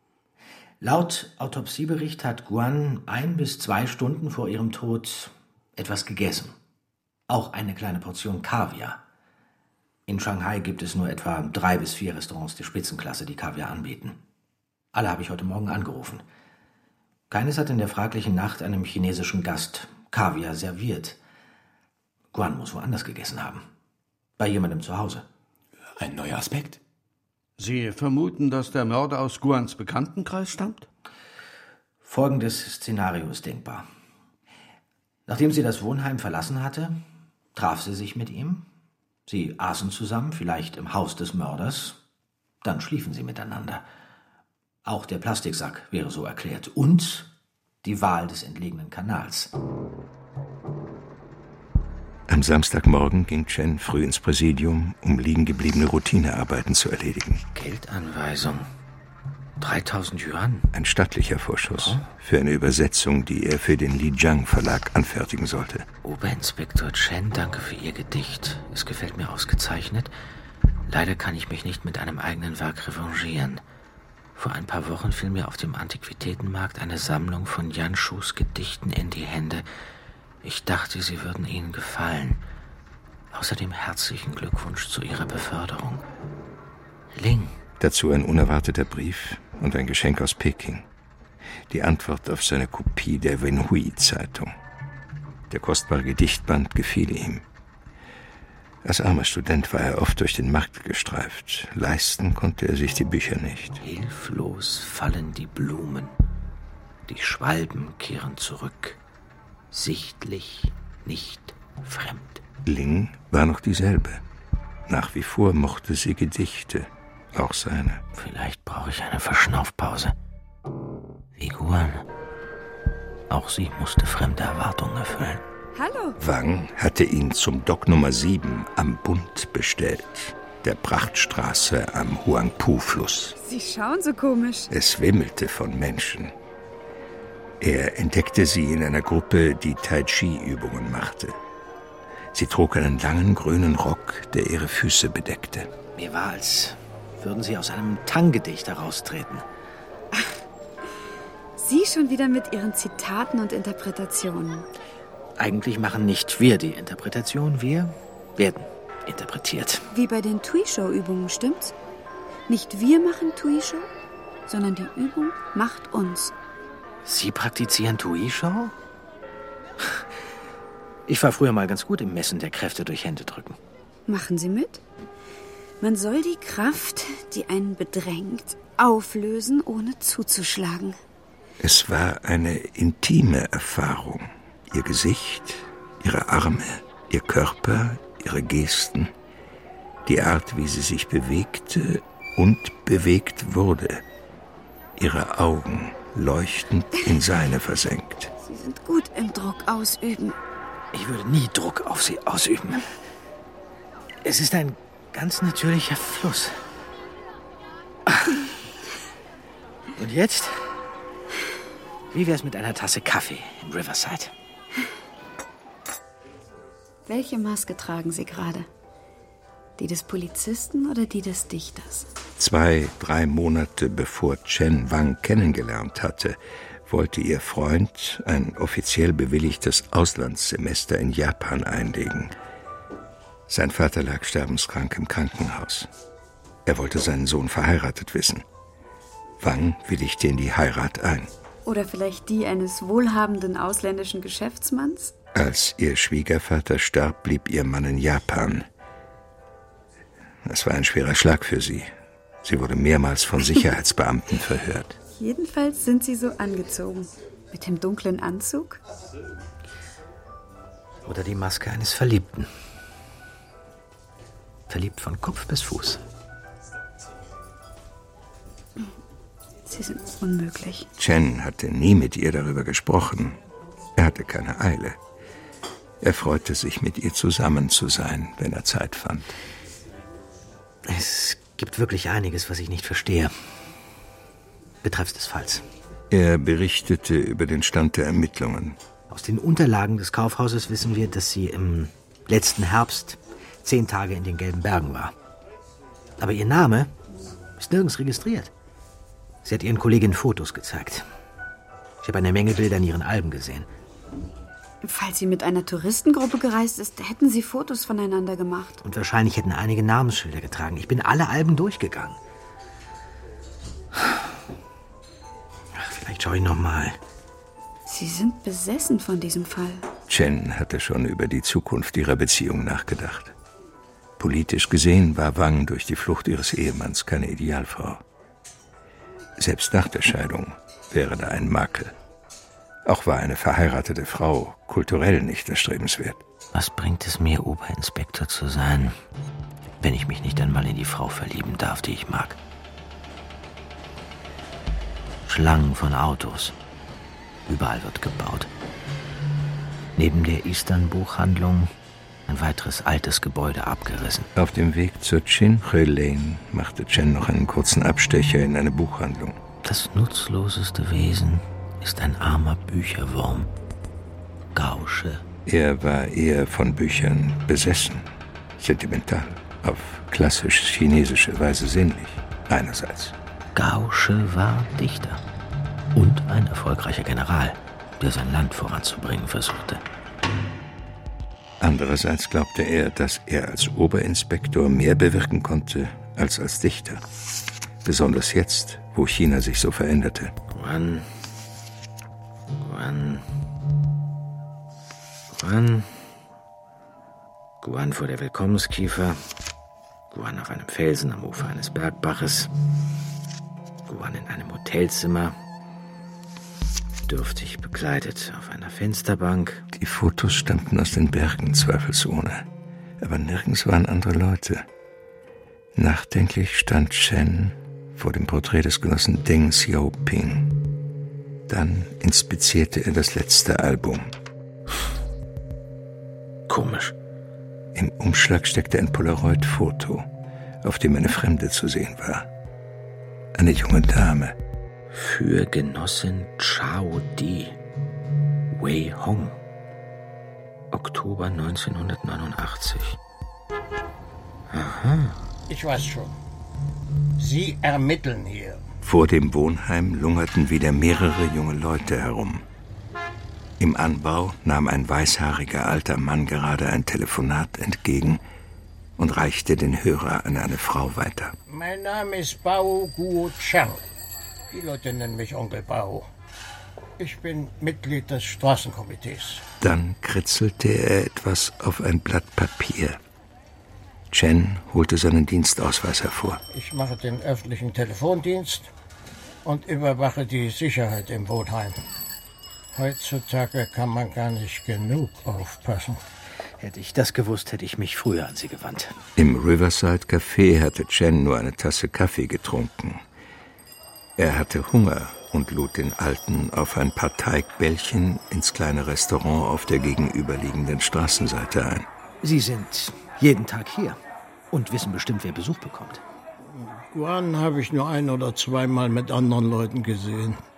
Laut Autopsiebericht hat Guan ein bis zwei Stunden vor ihrem Tod etwas gegessen. Auch eine kleine Portion Kaviar. In Shanghai gibt es nur etwa drei bis vier Restaurants der Spitzenklasse, die Kaviar anbieten. Alle habe ich heute Morgen angerufen. Keines hat in der fraglichen Nacht einem chinesischen Gast Kaviar serviert. Guan muss woanders gegessen haben. Bei jemandem zu Hause. Ein neuer Aspekt. Sie vermuten, dass der Mörder aus Guans Bekanntenkreis stammt? Folgendes Szenario ist denkbar. Nachdem sie das Wohnheim verlassen hatte, traf sie sich mit ihm. Sie aßen zusammen, vielleicht im Haus des Mörders. Dann schliefen sie miteinander. Auch der Plastiksack wäre so erklärt. Und die Wahl des entlegenen Kanals. Am Samstagmorgen ging Chen früh ins Präsidium, um liegen gebliebene Routinearbeiten zu erledigen. Geldanweisung. dreitausend Yuan. Ein stattlicher Vorschuss für eine Übersetzung, die er für den Lijiang Verlag anfertigen sollte. Oberinspektor Chen, danke für Ihr Gedicht. Es gefällt mir ausgezeichnet. Leider kann ich mich nicht mit einem eigenen Werk revanchieren. Vor ein paar Wochen fiel mir auf dem Antiquitätenmarkt eine Sammlung von Yan Shus Gedichten in die Hände. Ich dachte, sie würden Ihnen gefallen. Außerdem herzlichen Glückwunsch zu Ihrer Beförderung. Ling. Dazu ein unerwarteter Brief und ein Geschenk aus Peking. Die Antwort auf seine Kopie der Wenhui-Zeitung. Der kostbare Gedichtband gefiel ihm. Als armer Student war er oft durch den Markt gestreift. Leisten konnte er sich die Bücher nicht. Hilflos fallen die Blumen. Die Schwalben kehren zurück. Sichtlich, nicht fremd. Ling war noch dieselbe. Nach wie vor mochte sie Gedichte, auch seine. Vielleicht brauche ich eine Verschnaufpause. Wie Guan. Auch sie musste fremde Erwartungen erfüllen. Hallo. Wang hatte ihn zum Dock Nummer sieben am Bund bestellt, der Prachtstraße am Huangpu-Fluss. Sie schauen so komisch. Es wimmelte von Menschen. Er entdeckte sie in einer Gruppe, die Tai Chi-Übungen machte. Sie trug einen langen grünen Rock, der ihre Füße bedeckte. Mir war, als würden Sie aus einem Tang-Gedicht heraustreten. Ach, Sie schon wieder mit Ihren Zitaten und Interpretationen. Eigentlich machen nicht wir die Interpretation, wir werden interpretiert. Wie bei den Tui-Show-Übungen, stimmt's? Nicht wir machen Tui-Show, sondern die Übung macht uns. Sie praktizieren Tui-Show? Ich war früher mal ganz gut im Messen der Kräfte durch Hände drücken. Machen Sie mit? Man soll die Kraft, die einen bedrängt, auflösen, ohne zuzuschlagen. Es war eine intime Erfahrung. Ihr Gesicht, ihre Arme, ihr Körper, ihre Gesten, die Art, wie sie sich bewegte und bewegt wurde, ihre Augen leuchtend in seine versenkt. Sie sind gut im Druck ausüben. Ich würde nie Druck auf Sie ausüben. Es ist ein ganz natürlicher Fluss. Und jetzt Wie wär's mit einer Tasse Kaffee in Riverside? Welche Maske tragen Sie gerade? Die des Polizisten oder die des Dichters? Zwei, drei Monate bevor Chen Wang kennengelernt hatte, wollte ihr Freund ein offiziell bewilligtes Auslandssemester in Japan einlegen. Sein Vater lag sterbenskrank im Krankenhaus. Er wollte seinen Sohn verheiratet wissen. Wang willigte in die Heirat ein. Oder vielleicht die eines wohlhabenden ausländischen Geschäftsmanns? Als ihr Schwiegervater starb, blieb ihr Mann in Japan. Es war ein schwerer Schlag für sie. Sie wurde mehrmals von Sicherheitsbeamten verhört. Jedenfalls sind Sie so angezogen. Mit dem dunklen Anzug? Oder die Maske eines Verliebten. Verliebt von Kopf bis Fuß. Sie sind unmöglich. Chen hatte nie mit ihr darüber gesprochen. Er hatte keine Eile. Er freute sich, mit ihr zusammen zu sein, wenn er Zeit fand. Es gibt wirklich einiges, was ich nicht verstehe. Betreffs des Falls. Er berichtete über den Stand der Ermittlungen. Aus den Unterlagen des Kaufhauses wissen wir, dass sie im letzten Herbst zehn Tage in den Gelben Bergen war. Aber ihr Name ist nirgends registriert. Sie hat ihren Kolleginnen Fotos gezeigt. Ich habe eine Menge Bilder in ihren Alben gesehen. Falls sie mit einer Touristengruppe gereist ist, hätten sie Fotos voneinander gemacht. Und wahrscheinlich hätten einige Namensschilder getragen. Ich bin alle Alben durchgegangen. Ach, vielleicht schaue ich noch mal. Sie sind besessen von diesem Fall. Chen hatte schon über die Zukunft ihrer Beziehung nachgedacht. Politisch gesehen war Wang durch die Flucht ihres Ehemanns keine Idealfrau. Selbst nach der Scheidung wäre da ein Makel. Auch war eine verheiratete Frau kulturell nicht erstrebenswert. Was bringt es mir, Oberinspektor zu sein, wenn ich mich nicht einmal in die Frau verlieben darf, die ich mag? Schlangen von Autos. Überall wird gebaut. Neben der Eastern-Buchhandlung ein weiteres altes Gebäude abgerissen. Auf dem Weg zur Chin-He Lane machte Chen noch einen kurzen Abstecher in eine Buchhandlung. Das nutzloseste Wesen ist ein armer Bücherwurm. Gausche. Er war eher von Büchern besessen. Sentimental. Auf klassisch chinesische Weise sinnlich. Einerseits. Gausche war Dichter. Und ein erfolgreicher General, der sein Land voranzubringen versuchte. Andererseits glaubte er, dass er als Oberinspektor mehr bewirken konnte als als Dichter. Besonders jetzt, wo China sich so veränderte. Guan. Guan. Guan. Guan vor der Willkommenskiefer. Guan auf einem Felsen am Ufer eines Bergbaches. Guan in einem Hotelzimmer. Dürftig bekleidet auf einer Fensterbank. Die Fotos stammten aus den Bergen, zweifelsohne. Aber nirgends waren andere Leute. Nachdenklich stand Chen vor dem Porträt des Genossen Deng Xiaoping. Dann inspizierte er das letzte Album. Komisch. Im Umschlag steckte ein Polaroid-Foto, auf dem eine Fremde zu sehen war. Eine junge Dame. Für Genossin Chao Di. Wei Hong. Oktober neunzehnhundertneunundachtzig. Aha. Ich weiß schon. Sie ermitteln hier. Vor dem Wohnheim lungerten wieder mehrere junge Leute herum. Im Anbau nahm ein weißhaariger alter Mann gerade ein Telefonat entgegen und reichte den Hörer an eine Frau weiter. Mein Name ist Bao Guo Chang. Die Leute nennen mich Onkel Bao. Ich bin Mitglied des Straßenkomitees. Dann kritzelte er etwas auf ein Blatt Papier. Chen holte seinen Dienstausweis hervor. Ich mache den öffentlichen Telefondienst und überwache die Sicherheit im Wohnheim. Heutzutage kann man gar nicht genug aufpassen. Hätte ich das gewusst, hätte ich mich früher an Sie gewandt. Im Riverside Café hatte Chen nur eine Tasse Kaffee getrunken. Er hatte Hunger und lud den Alten auf ein paar Teigbällchen ins kleine Restaurant auf der gegenüberliegenden Straßenseite ein. Sie sind jeden Tag hier und wissen bestimmt, wer Besuch bekommt. Guan habe ich nur ein- oder zweimal mit anderen Leuten gesehen.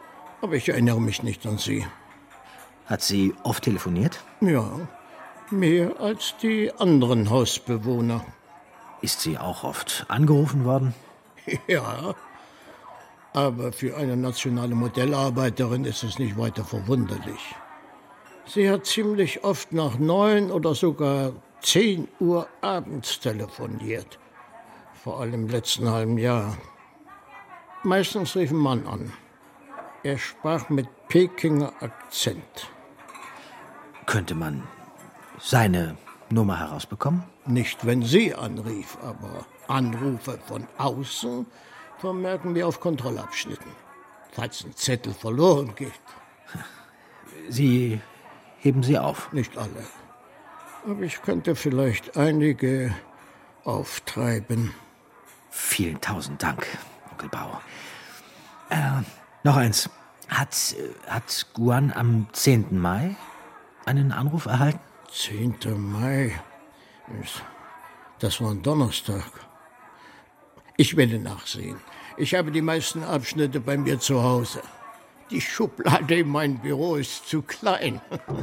Aber ich erinnere mich nicht an sie. Hat sie oft telefoniert? Ja, mehr als die anderen Hausbewohner. Ist sie auch oft angerufen worden? Ja, aber für eine nationale Modellarbeiterin ist es nicht weiter verwunderlich. Sie hat ziemlich oft nach neun oder sogar zehn Uhr abends telefoniert. Vor allem im letzten halben Jahr. Meistens rief ein Mann an. Er sprach mit Pekinger Akzent. Könnte man seine Nummer herausbekommen? Nicht, wenn sie anrief, aber Anrufe von außen vermerken wir auf Kontrollabschnitten, falls ein Zettel verloren geht. Sie heben sie auf? Nicht alle. Aber ich könnte vielleicht einige auftreiben. Vielen tausend Dank, Onkel Bau. Äh, noch eins. Hat, hat Guan am zehnten Mai einen Anruf erhalten? zehnten Mai? Das war ein Donnerstag. Ich werde nachsehen. Ich habe die meisten Abschnitte bei mir zu Hause. Die Schublade in meinem Büro ist zu klein.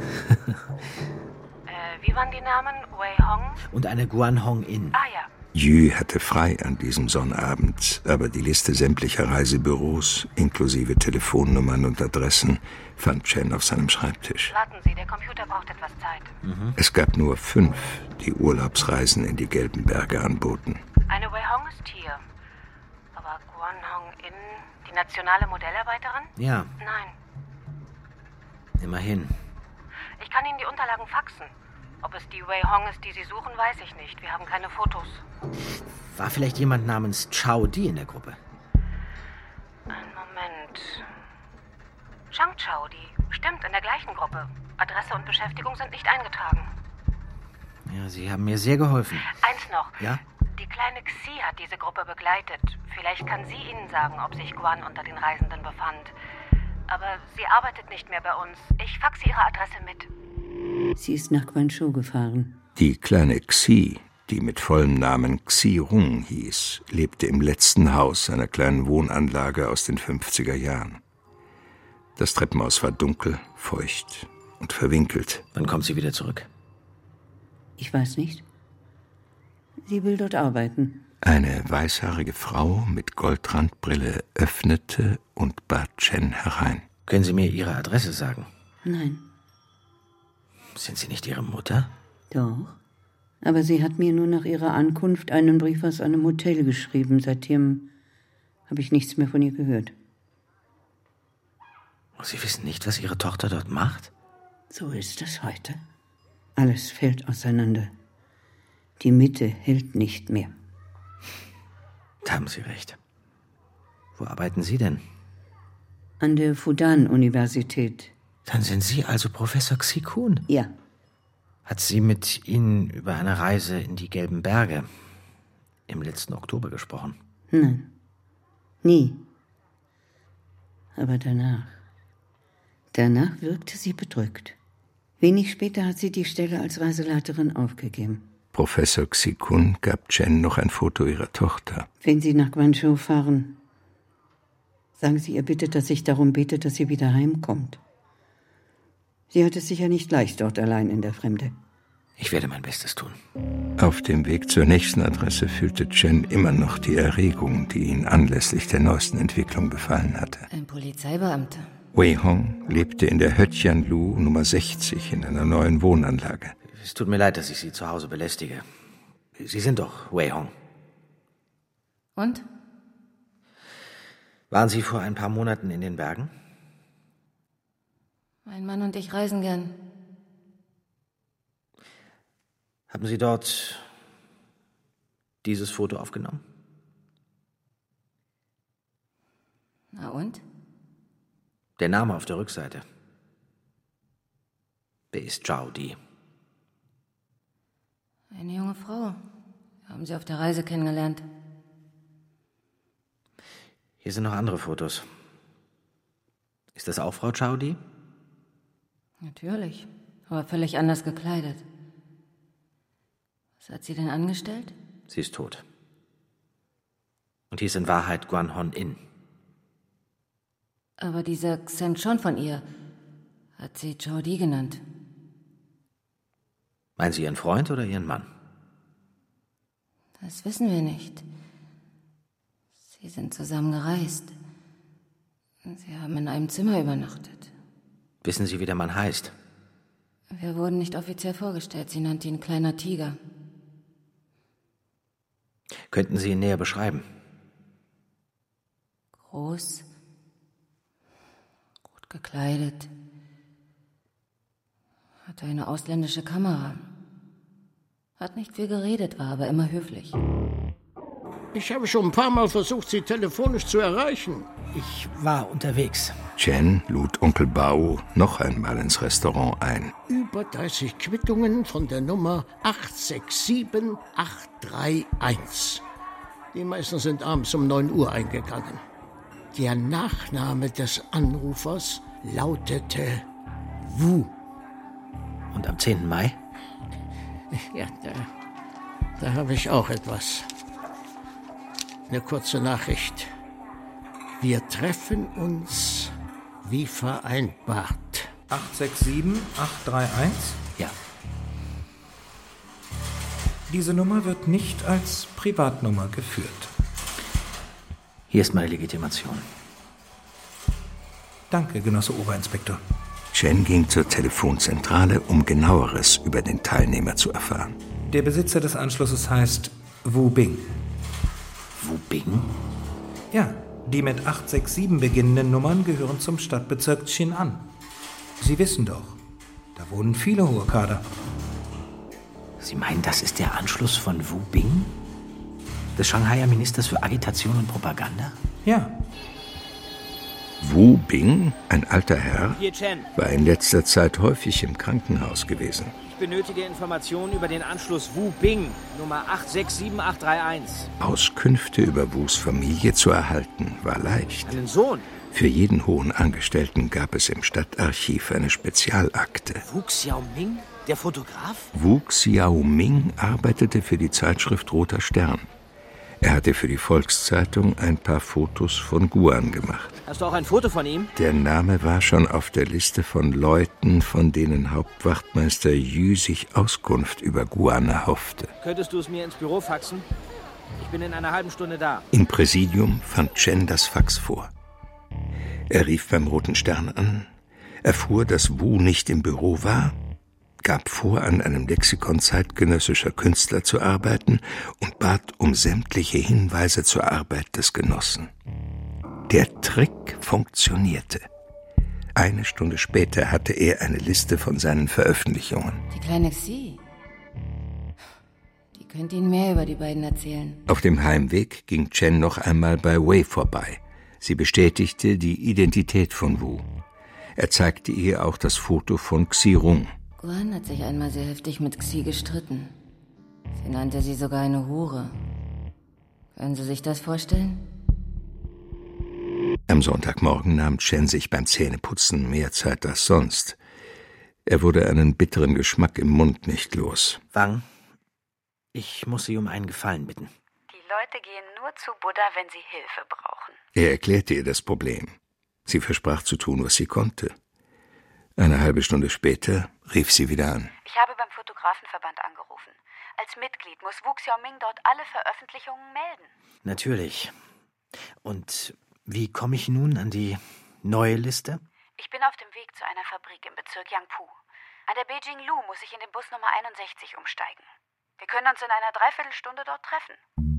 äh, wie waren die Namen? Wei Hong? Und eine Guan Hong In. Ah ja. Yu hatte frei an diesem Sonnabend, aber die Liste sämtlicher Reisebüros, inklusive Telefonnummern und Adressen, fand Chen auf seinem Schreibtisch. Warten Sie, der Computer braucht etwas Zeit. Mhm. Es gab nur fünf, die Urlaubsreisen in die Gelben Berge anboten. Eine Wei Hong ist hier. Aber Guan Hong In, die nationale Modellarbeiterin? Ja. Nein. Immerhin. Ich kann Ihnen die Unterlagen faxen. Ob es die Wei Hong ist, die Sie suchen, weiß ich nicht. Wir haben keine Fotos. War vielleicht jemand namens Chao Di in der Gruppe? Einen Moment. Zhang Chao Di. Stimmt, in der gleichen Gruppe. Adresse und Beschäftigung sind nicht eingetragen. Ja, Sie haben mir sehr geholfen. Eins noch. Ja? Die kleine Xi hat diese Gruppe begleitet. Vielleicht kann sie Ihnen sagen, ob sich Guan unter den Reisenden befand. Aber sie arbeitet nicht mehr bei uns. Ich faxe Ihre Adresse mit. Sie ist nach Guangzhou gefahren. Die kleine Xi, die mit vollem Namen Xi Rung hieß, lebte im letzten Haus einer kleinen Wohnanlage aus den fünfziger Jahren. Das Treppenhaus war dunkel, feucht und verwinkelt. Wann kommt sie wieder zurück? Ich weiß nicht. Sie will dort arbeiten. Eine weißhaarige Frau mit Goldrandbrille öffnete und bat Chen herein. Können Sie mir Ihre Adresse sagen? Nein. Sind Sie nicht Ihre Mutter? Doch. Aber sie hat mir nur nach ihrer Ankunft einen Brief aus einem Hotel geschrieben. Seitdem habe ich nichts mehr von ihr gehört. Sie wissen nicht, was Ihre Tochter dort macht? So ist es heute. Alles fällt auseinander. Die Mitte hält nicht mehr. Da haben Sie recht. Wo arbeiten Sie denn? An der Fudan-Universität. Dann sind Sie also Professor Xi Kun? Ja. Hat sie mit Ihnen über eine Reise in die Gelben Berge im letzten Oktober gesprochen? Nein. Nie. Aber danach. Danach wirkte sie bedrückt. Wenig später hat sie die Stelle als Reiseleiterin aufgegeben. Professor Xi Kun gab Chen noch ein Foto ihrer Tochter. Wenn Sie nach Guangzhou fahren, sagen Sie ihr bitte, dass ich darum bete, dass sie wieder heimkommt. Sie hat es sicher nicht leicht dort allein in der Fremde. Ich werde mein Bestes tun. Auf dem Weg zur nächsten Adresse fühlte Chen immer noch die Erregung, die ihn anlässlich der neuesten Entwicklung befallen hatte. Ein Polizeibeamter. Wei Hong lebte in der Hötjanlu Nummer sechzig in einer neuen Wohnanlage. Es tut mir leid, dass ich Sie zu Hause belästige. Sie sind doch Wei Hong. Und? Waren Sie vor ein paar Monaten in den Bergen? Mein Mann und ich reisen gern. Haben Sie dort dieses Foto aufgenommen? Na und? Der Name auf der Rückseite. Wer ist Chao Di? Eine junge Frau. Wir haben sie auf der Reise kennengelernt. Hier sind noch andere Fotos. Ist das auch Frau Chao Di? Natürlich, aber völlig anders gekleidet. Was hat sie denn angestellt? Sie ist tot. Und hier ist in Wahrheit Guan Hong In. Aber dieser Xen-Chon von ihr hat sie Zhao Di genannt. Meinen Sie Ihren Freund oder Ihren Mann? Das wissen wir nicht. Sie sind zusammen gereist. Sie haben in einem Zimmer übernachtet. Wissen Sie, wie der Mann heißt? Wir wurden nicht offiziell vorgestellt. Sie nannte ihn kleiner Tiger. Könnten Sie ihn näher beschreiben? Groß, gut gekleidet, hatte eine ausländische Kamera. Hat nicht viel geredet, war aber immer höflich. Ich habe schon ein paar Mal versucht, Sie telefonisch zu erreichen. Ich war unterwegs. Chen lud Onkel Bao noch einmal ins Restaurant ein. Über dreißig Quittungen von der Nummer acht sechs sieben acht drei eins. Die meisten sind abends um neun Uhr eingegangen. Der Nachname des Anrufers lautete Wu. Und am zehnten Mai? Ja, da, da habe ich auch etwas. Eine kurze Nachricht. Wir treffen uns wie vereinbart. acht sechs sieben acht drei eins? Ja. Diese Nummer wird nicht als Privatnummer geführt. Hier ist meine Legitimation. Danke, Genosse Oberinspektor. Chen ging zur Telefonzentrale, um Genaueres über den Teilnehmer zu erfahren. Der Besitzer des Anschlusses heißt Wu Bing. Wu Bing? Ja, die mit acht sechs sieben beginnenden Nummern gehören zum Stadtbezirk Xi'an. Sie wissen doch, da wohnen viele hohe Kader. Sie meinen, das ist der Anschluss von Wu Bing? Des Shanghaier Ministers für Agitation und Propaganda? Ja. Wu Bing, ein alter Herr, Hier, Chen. war in letzter Zeit häufig im Krankenhaus gewesen. Ich benötige Informationen über den Anschluss Wu Bing, Nummer acht sechs sieben acht drei eins. Auskünfte über Wus Familie zu erhalten, war leicht. Einen Sohn? Für jeden hohen Angestellten gab es im Stadtarchiv eine Spezialakte. Wu Xiaoming, der Fotograf? Wu Xiaoming arbeitete für die Zeitschrift Roter Stern. Er hatte für die Volkszeitung ein paar Fotos von Guan gemacht. Hast du auch ein Foto von ihm? Der Name war schon auf der Liste von Leuten, von denen Hauptwachtmeister Yu sich Auskunft über Guan erhoffte. Könntest du es mir ins Büro faxen? Ich bin in einer halben Stunde da. Im Präsidium fand Chen das Fax vor. Er rief beim Roten Stern an, erfuhr, dass Wu nicht im Büro war, gab vor, an einem Lexikon zeitgenössischer Künstler zu arbeiten und bat um sämtliche Hinweise zur Arbeit des Genossen. Der Trick funktionierte. Eine Stunde später hatte er eine Liste von seinen Veröffentlichungen. Die kleine Xi. Die könnte Ihnen mehr über die beiden erzählen. Auf dem Heimweg ging Chen noch einmal bei Wei vorbei. Sie bestätigte die Identität von Wu. Er zeigte ihr auch das Foto von Xi Rong. Guan hat sich einmal sehr heftig mit Xi gestritten. Sie nannte sie sogar eine Hure. Können Sie sich das vorstellen? Am Sonntagmorgen nahm Chen sich beim Zähneputzen mehr Zeit als sonst. Er wurde einen bitteren Geschmack im Mund nicht los. Wang, ich muss Sie um einen Gefallen bitten. Die Leute gehen nur zu Buddha, wenn sie Hilfe brauchen. Er erklärte ihr das Problem. Sie versprach zu tun, was sie konnte. Eine halbe Stunde später rief sie wieder an. Ich habe beim Fotografenverband angerufen. Als Mitglied muss Wu Xiaoming dort alle Veröffentlichungen melden. Natürlich. Und wie komme ich nun an die neue Liste? Ich bin auf dem Weg zu einer Fabrik im Bezirk Yangpu. An der Beijing Lu muss ich in den Bus Nummer einundsechzig umsteigen. Wir können uns in einer Dreiviertelstunde dort treffen.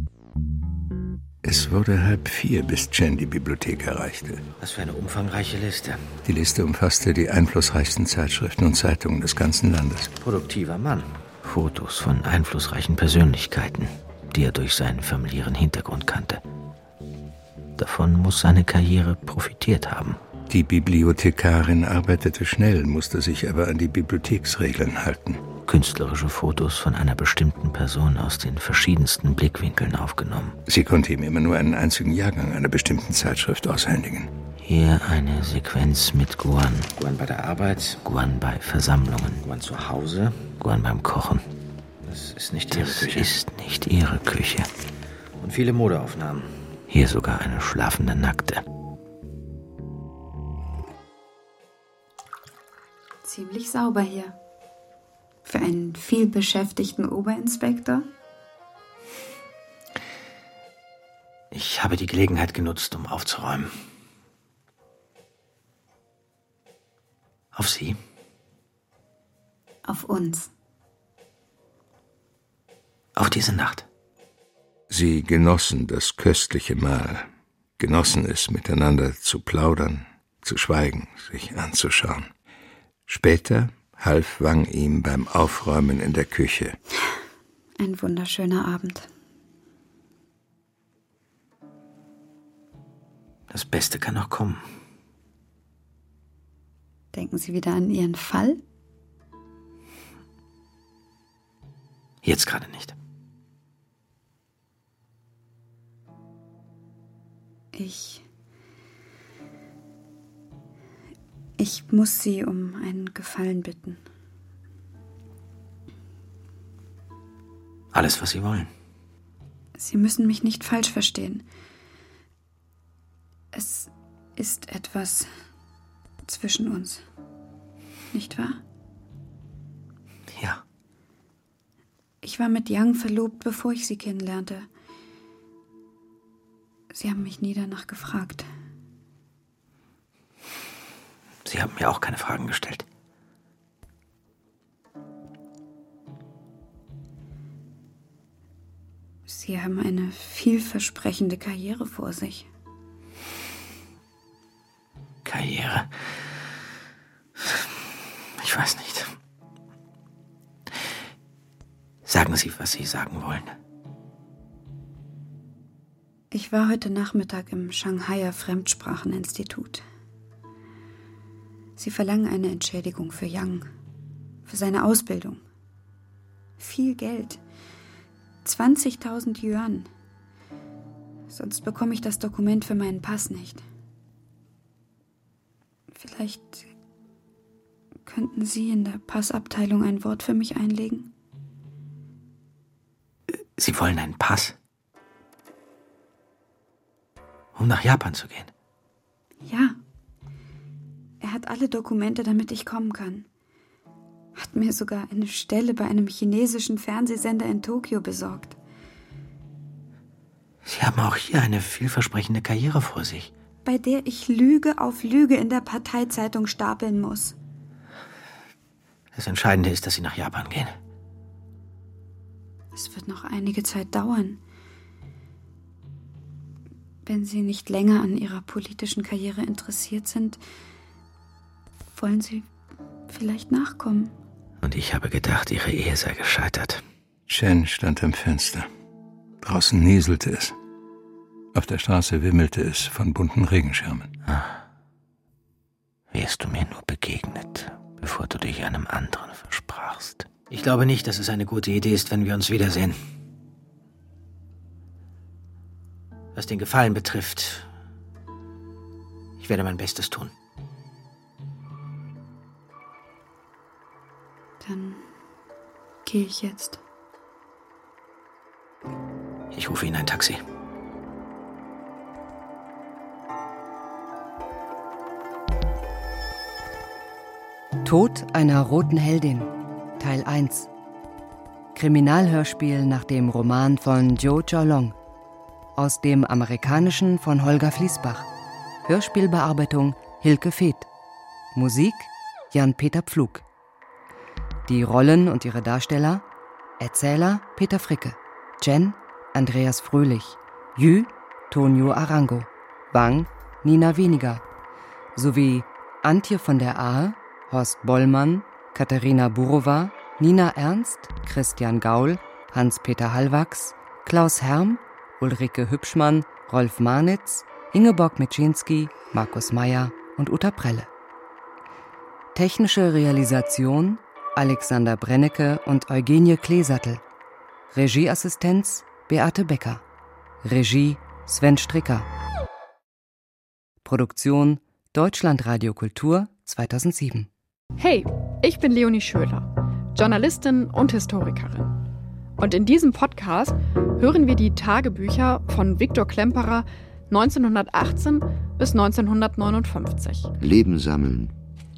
Es wurde halb vier, bis Chen die Bibliothek erreichte. Was für eine umfangreiche Liste. Die Liste umfasste die einflussreichsten Zeitschriften und Zeitungen des ganzen Landes. Produktiver Mann. Fotos von einflussreichen Persönlichkeiten, die er durch seinen familiären Hintergrund kannte. Davon muss seine Karriere profitiert haben. Die Bibliothekarin arbeitete schnell, musste sich aber an die Bibliotheksregeln halten. Künstlerische Fotos von einer bestimmten Person aus den verschiedensten Blickwinkeln aufgenommen. Sie konnte ihm immer nur einen einzigen Jahrgang einer bestimmten Zeitschrift aushändigen. Hier eine Sequenz mit Guan. Guan bei der Arbeit, Guan bei Versammlungen, Guan zu Hause, Guan beim Kochen. Das ist nicht ihre das Küche. Das ist nicht ihre Küche. Und viele Modeaufnahmen. Hier sogar eine schlafende Nackte. Ziemlich sauber hier. Für einen vielbeschäftigten Oberinspektor? Ich habe die Gelegenheit genutzt, um aufzuräumen. Auf Sie? Auf uns. Auf diese Nacht. Sie genossen das köstliche Mahl, genossen es, miteinander zu plaudern, zu schweigen, sich anzuschauen. Später half Wang ihm beim Aufräumen in der Küche. Ein wunderschöner Abend. Das Beste kann noch kommen. Denken Sie wieder an Ihren Fall? Jetzt gerade nicht. Ich... Ich muss Sie um einen Gefallen bitten. Alles, was Sie wollen. Sie müssen mich nicht falsch verstehen. Es ist etwas zwischen uns. Nicht wahr? Ja. Ich war mit Yang verlobt, bevor ich Sie kennenlernte. Sie haben mich nie danach gefragt. Sie haben mir auch keine Fragen gestellt. Sie haben eine vielversprechende Karriere vor sich. Karriere? Ich weiß nicht. Sagen Sie, was Sie sagen wollen. Ich war heute Nachmittag im Shanghaier Fremdspracheninstitut. Sie verlangen eine Entschädigung für Yang, für seine Ausbildung. Viel Geld. zwanzigtausend Yuan. Sonst bekomme ich das Dokument für meinen Pass nicht. Vielleicht könnten Sie in der Passabteilung ein Wort für mich einlegen? Sie wollen einen Pass? Um nach Japan zu gehen? Ja. Er hat alle Dokumente, damit ich kommen kann. Hat mir sogar eine Stelle bei einem chinesischen Fernsehsender in Tokio besorgt. Sie haben auch hier eine vielversprechende Karriere vor sich. Bei der ich Lüge auf Lüge in der Parteizeitung stapeln muss. Das Entscheidende ist, dass Sie nach Japan gehen. Es wird noch einige Zeit dauern. Wenn Sie nicht länger an Ihrer politischen Karriere interessiert sind, wollen Sie vielleicht nachkommen? Und ich habe gedacht, Ihre Ehe sei gescheitert. Chen stand am Fenster. Draußen nieselte es. Auf der Straße wimmelte es von bunten Regenschirmen. Ah. Wärst du mir nur begegnet, bevor du dich einem anderen versprachst. Ich glaube nicht, dass es eine gute Idee ist, wenn wir uns wiedersehen. Was den Gefallen betrifft, ich werde mein Bestes tun. Dann gehe ich jetzt. Ich rufe Ihnen ein Taxi. Tod einer roten Heldin, Teil eins. Kriminalhörspiel nach dem Roman von Zhou Jialong. Aus dem Amerikanischen von Holger Fließbach. Hörspielbearbeitung Hilke Feeth. Musik Jan-Peter Pflug. Die Rollen und ihre Darsteller: Erzähler Peter Fricke, Chen Andreas Fröhlich, Yu Tonio Arango, Wang Nina Weniger, sowie Antje von der Ahe, Horst Bollmann, Katharina Burowa, Nina Ernst, Christian Gaul, Hans-Peter Hallwachs, Klaus Herm, Ulrike Hübschmann, Rolf Marnitz, Ingeborg Mitschinski, Markus Meyer und Uta Prelle. Technische Realisation Alexander Brennecke und Eugenie Kleesattel. Regieassistenz Beate Becker. Regie Sven Stricker. Produktion Deutschlandradio Kultur zweitausendsieben. Hey, ich bin Leonie Schöler, Journalistin und Historikerin. Und in diesem Podcast hören wir die Tagebücher von Viktor Klemperer neunzehnhundertachtzehn bis neunzehnhundertneunundfünfzig. Leben sammeln.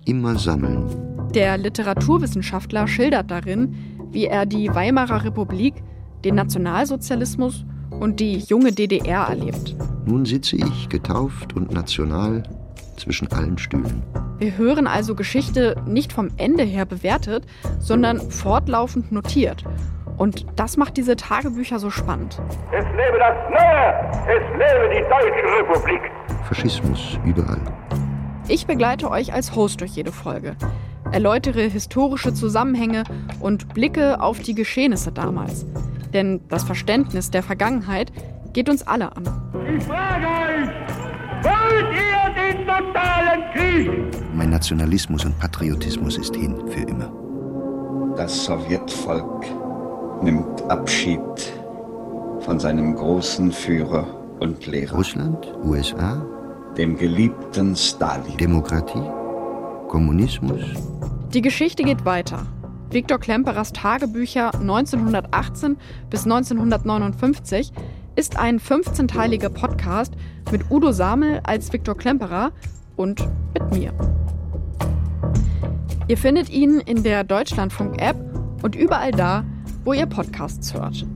immer sammeln. Der Literaturwissenschaftler schildert darin, wie er die Weimarer Republik, den Nationalsozialismus und die junge D D R erlebt. Nun sitze ich, getauft und national, zwischen allen Stühlen. Wir hören also Geschichte nicht vom Ende her bewertet, sondern fortlaufend notiert. Und das macht diese Tagebücher so spannend. Es lebe das Neue! Es lebe die Deutsche Republik! Faschismus überall. Ich begleite euch als Host durch jede Folge, erläutere historische Zusammenhänge und blicke auf die Geschehnisse damals. Denn das Verständnis der Vergangenheit geht uns alle an. Ich frage euch, wollt ihr den totalen Krieg? Mein Nationalismus und Patriotismus ist hin für immer. Das Sowjetvolk nimmt Abschied von seinem großen Führer und Lehrer. Russland, U S A, dem geliebten Stalin. Demokratie, Kommunismus. Die Geschichte geht weiter. Viktor Klemperers Tagebücher neunzehnhundertachtzehn bis neunzehnhundertneunundfünfzig ist ein fünfzehnteiliger Podcast mit Udo Samel als Viktor Klemperer und mit mir. Ihr findet ihn in der Deutschlandfunk-App und überall da, wo ihr Podcasts hört.